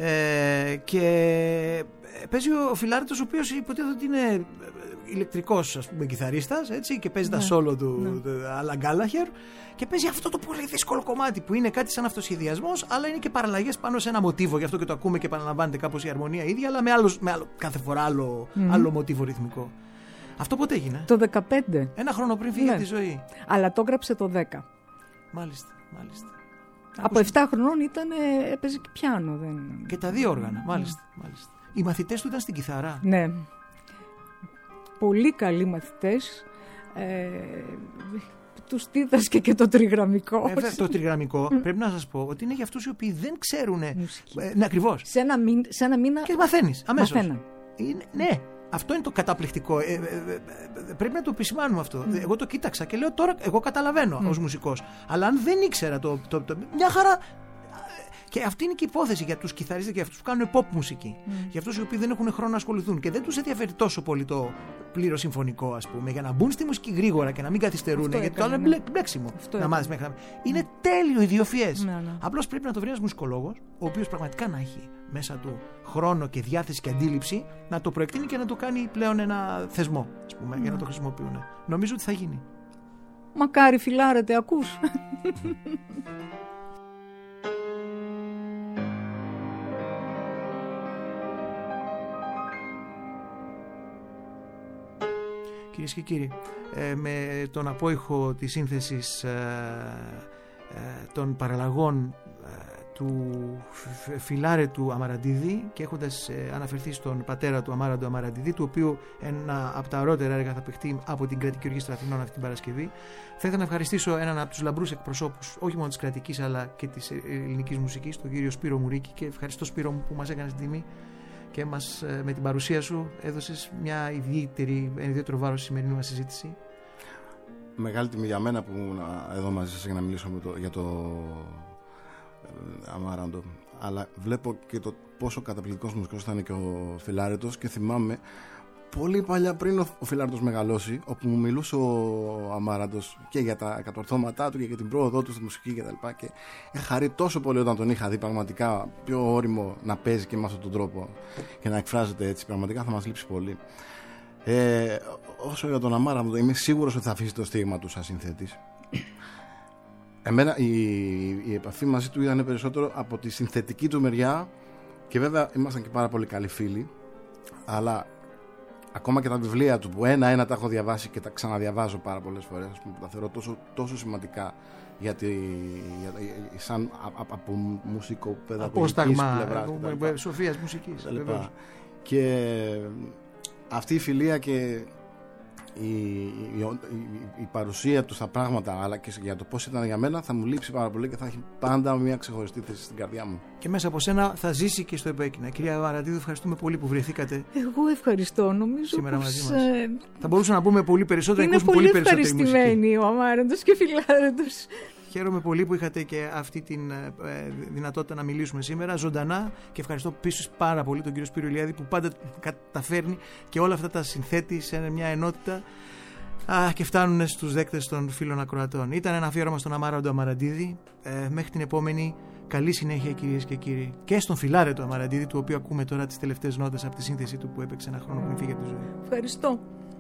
Ε, και παίζει ο Φιλάρητος, ο οποίος υποτίθεται ότι είναι ηλεκτρικός, ας πούμε, κιθαρίστας, έτσι, και παίζει ναι. τα σόλο του Άλαν Γκάλαχερ και παίζει αυτό το πολύ δύσκολο κομμάτι που είναι κάτι σαν αυτοσχεδιασμός, αλλά είναι και παραλλαγές πάνω σε ένα μοτίβο, γι' αυτό και το ακούμε και επαναλαμβάνεται κάπως η αρμονία ίδια, αλλά με άλλο, με άλλο κάθε φορά άλλο, mm-hmm. άλλο μοτίβο ρυθμικό. Αυτό πότε έγινε? Το δεκαπέντε. Ένα χρόνο πριν φύγει ναι. τη ζωή. Αλλά το έγραψε το δέκα. Μάλιστα, μάλιστα. Από Άκουσα... επτά χρονών ήταν, έπαιζε και πιάνο. Δεν... Και τα δύο όργανα, μάλιστα, mm. μάλιστα. Οι μαθητές του ήταν στην κιθάρα. Ναι. Πολύ καλοί μαθητές. Ε, τους δίδασκε και το τριγραμμικό. Ε, βέβαια, το τριγραμμικό πρέπει να σας πω ότι είναι για αυτούς οι οποίοι δεν ξέρουν. Ε, ναι, ακριβώς. Σε ένα, μήνα, σε ένα μήνα. Και μαθαίνεις αμέσως. Είναι, ναι. Αυτό είναι το καταπληκτικό. Ε, ε, ε, ε, πρέπει να το επισημάνουμε αυτό. Mm. Εγώ το κοίταξα και λέω τώρα, εγώ καταλαβαίνω mm. ως μουσικός. Αλλά αν δεν ήξερα το, το, το, μια χαρά. Και αυτή είναι και η υπόθεση για τους κιθαρίστες και για αυτούς που κάνουν pop μουσική. Mm. Για αυτούς οι οποίοι δεν έχουν χρόνο να ασχοληθούν και δεν τους ενδιαφέρει τόσο πολύ το πλήρως συμφωνικό, ας πούμε, για να μπουν στη μουσική γρήγορα και να μην καθυστερούν. Γιατί το άλλο είναι μπλε, μπλέξιμο. Αυτό να μάθεις μέχρι να. Είναι mm. τέλειο ιδιοφυές. Mm. Απλώς πρέπει να το βρει ένας μουσικολόγος, ο οποίος πραγματικά να έχει μέσα του χρόνο και διάθεση και αντίληψη να το προεκτείνει και να το κάνει πλέον ένα θεσμό, ας πούμε, mm. για να το χρησιμοποιούν. Νομίζω ότι θα γίνει. Μακάρι, φιλάρετε, ακούς. Κυρίες και κύριοι, ε, με τον απόϊχο της σύνθεσης ε, ε, των παραλλαγών ε, του φιλάρετου Αμαραντίδη και έχοντας ε, αναφερθεί στον πατέρα του Αμάραντο Αμαραντίδη, του οποίου ένα από τα ωραιότερα έργα θα παιχτεί από την Κρατική Ορχήστρα Αθηνών αυτή την Παρασκευή, θα ήθελα να ευχαριστήσω έναν από τους λαμπρούς εκπροσώπους όχι μόνο της κρατικής αλλά και της ελληνικής μουσικής, τον κύριο Σπύρο Μουρίκη, και ευχαριστώ, Σπύρο μου, που μας έκανες την τιμή και μας, με την παρουσία σου έδωσες μια ιδιαίτερη, ένα ιδιαίτερο βάρος στη σημερινή μας συζήτηση. Μεγάλη τιμή για μένα που ήμουν εδώ μαζί σας για να μιλήσω με το, για το Αμάραντο. Αλλά βλέπω και το πόσο καταπληκτικός μουσικός ήταν και ο Φιλάρετος και θυμάμαι πολύ παλιά πριν ο, ο Φιλάρετος μεγαλώσει, όπου μου μιλούσε ο Αμάραντος και για τα κατορθώματά του και για την πρόοδό του στη μουσική κτλ. Και, και είχα χαρεί τόσο πολύ όταν τον είχα δει πραγματικά πιο όριμο να παίζει και με αυτόν τον τρόπο και να εκφράζεται έτσι. Πραγματικά θα μας λείψει πολύ. Ε, όσο για τον Αμάραντο, είμαι σίγουρος ότι θα αφήσει το στίγμα του σαν συνθέτης. Εμένα η, η επαφή μαζί του ήταν περισσότερο από τη συνθετική του μεριά και βέβαια ήμασταν και πάρα πολύ καλοί φίλοι, αλλά ακόμα και τα βιβλία του που ένα-ένα τα έχω διαβάσει και τα ξαναδιαβάζω πάρα πολλές φορές, ας πούμε, που τα θεωρώ τόσο, τόσο σημαντικά γιατί, για, σαν α, από μουσικοπαιδαγωγικής πλευράς, σοφίας μουσικής και αυτή η φιλία και η, η, η, η παρουσία του στα πράγματα, αλλά και για το πώς ήταν για μένα, θα μου λείψει πάρα πολύ και θα έχει πάντα μια ξεχωριστή θέση στην καρδιά μου. Και μέσα από σένα θα ζήσει και στο επέκεινα. Κυρία Αμαραντίδου, ευχαριστούμε πολύ που βρεθήκατε. Εγώ ευχαριστώ. Νομίζω σήμερα πως, μαζί μας. Ε... Θα μπορούσαμε να πούμε πολύ περισσότερο. Είναι πολύ, πολύ ευχαριστημένοι ο Αμάραντος και Φιλάρετος. Χαίρομαι πολύ που είχατε και αυτή τη ε, δυνατότητα να μιλήσουμε σήμερα ζωντανά και ευχαριστώ πίσω πάρα πολύ τον κύριο Σπύρο Ηλιάδη που πάντα καταφέρνει και όλα αυτά τα συνθέτει σε μια ενότητα α, και φτάνουν στους δέκτες των φίλων ακροατών. Ήταν ένα αφιέρωμα στον Αμάραντο Αμαραντίδη. Ε, μέχρι την επόμενη, καλή συνέχεια κυρίες και κύριοι. Και στον Φιλάρετο Αμαραντίδη, του οποίου ακούμε τώρα τις τελευταίες νότες από τη σύνθεση του που έπαιξε ένα χρόνο πριν φύγει από τη ζωή. Ευχαριστώ.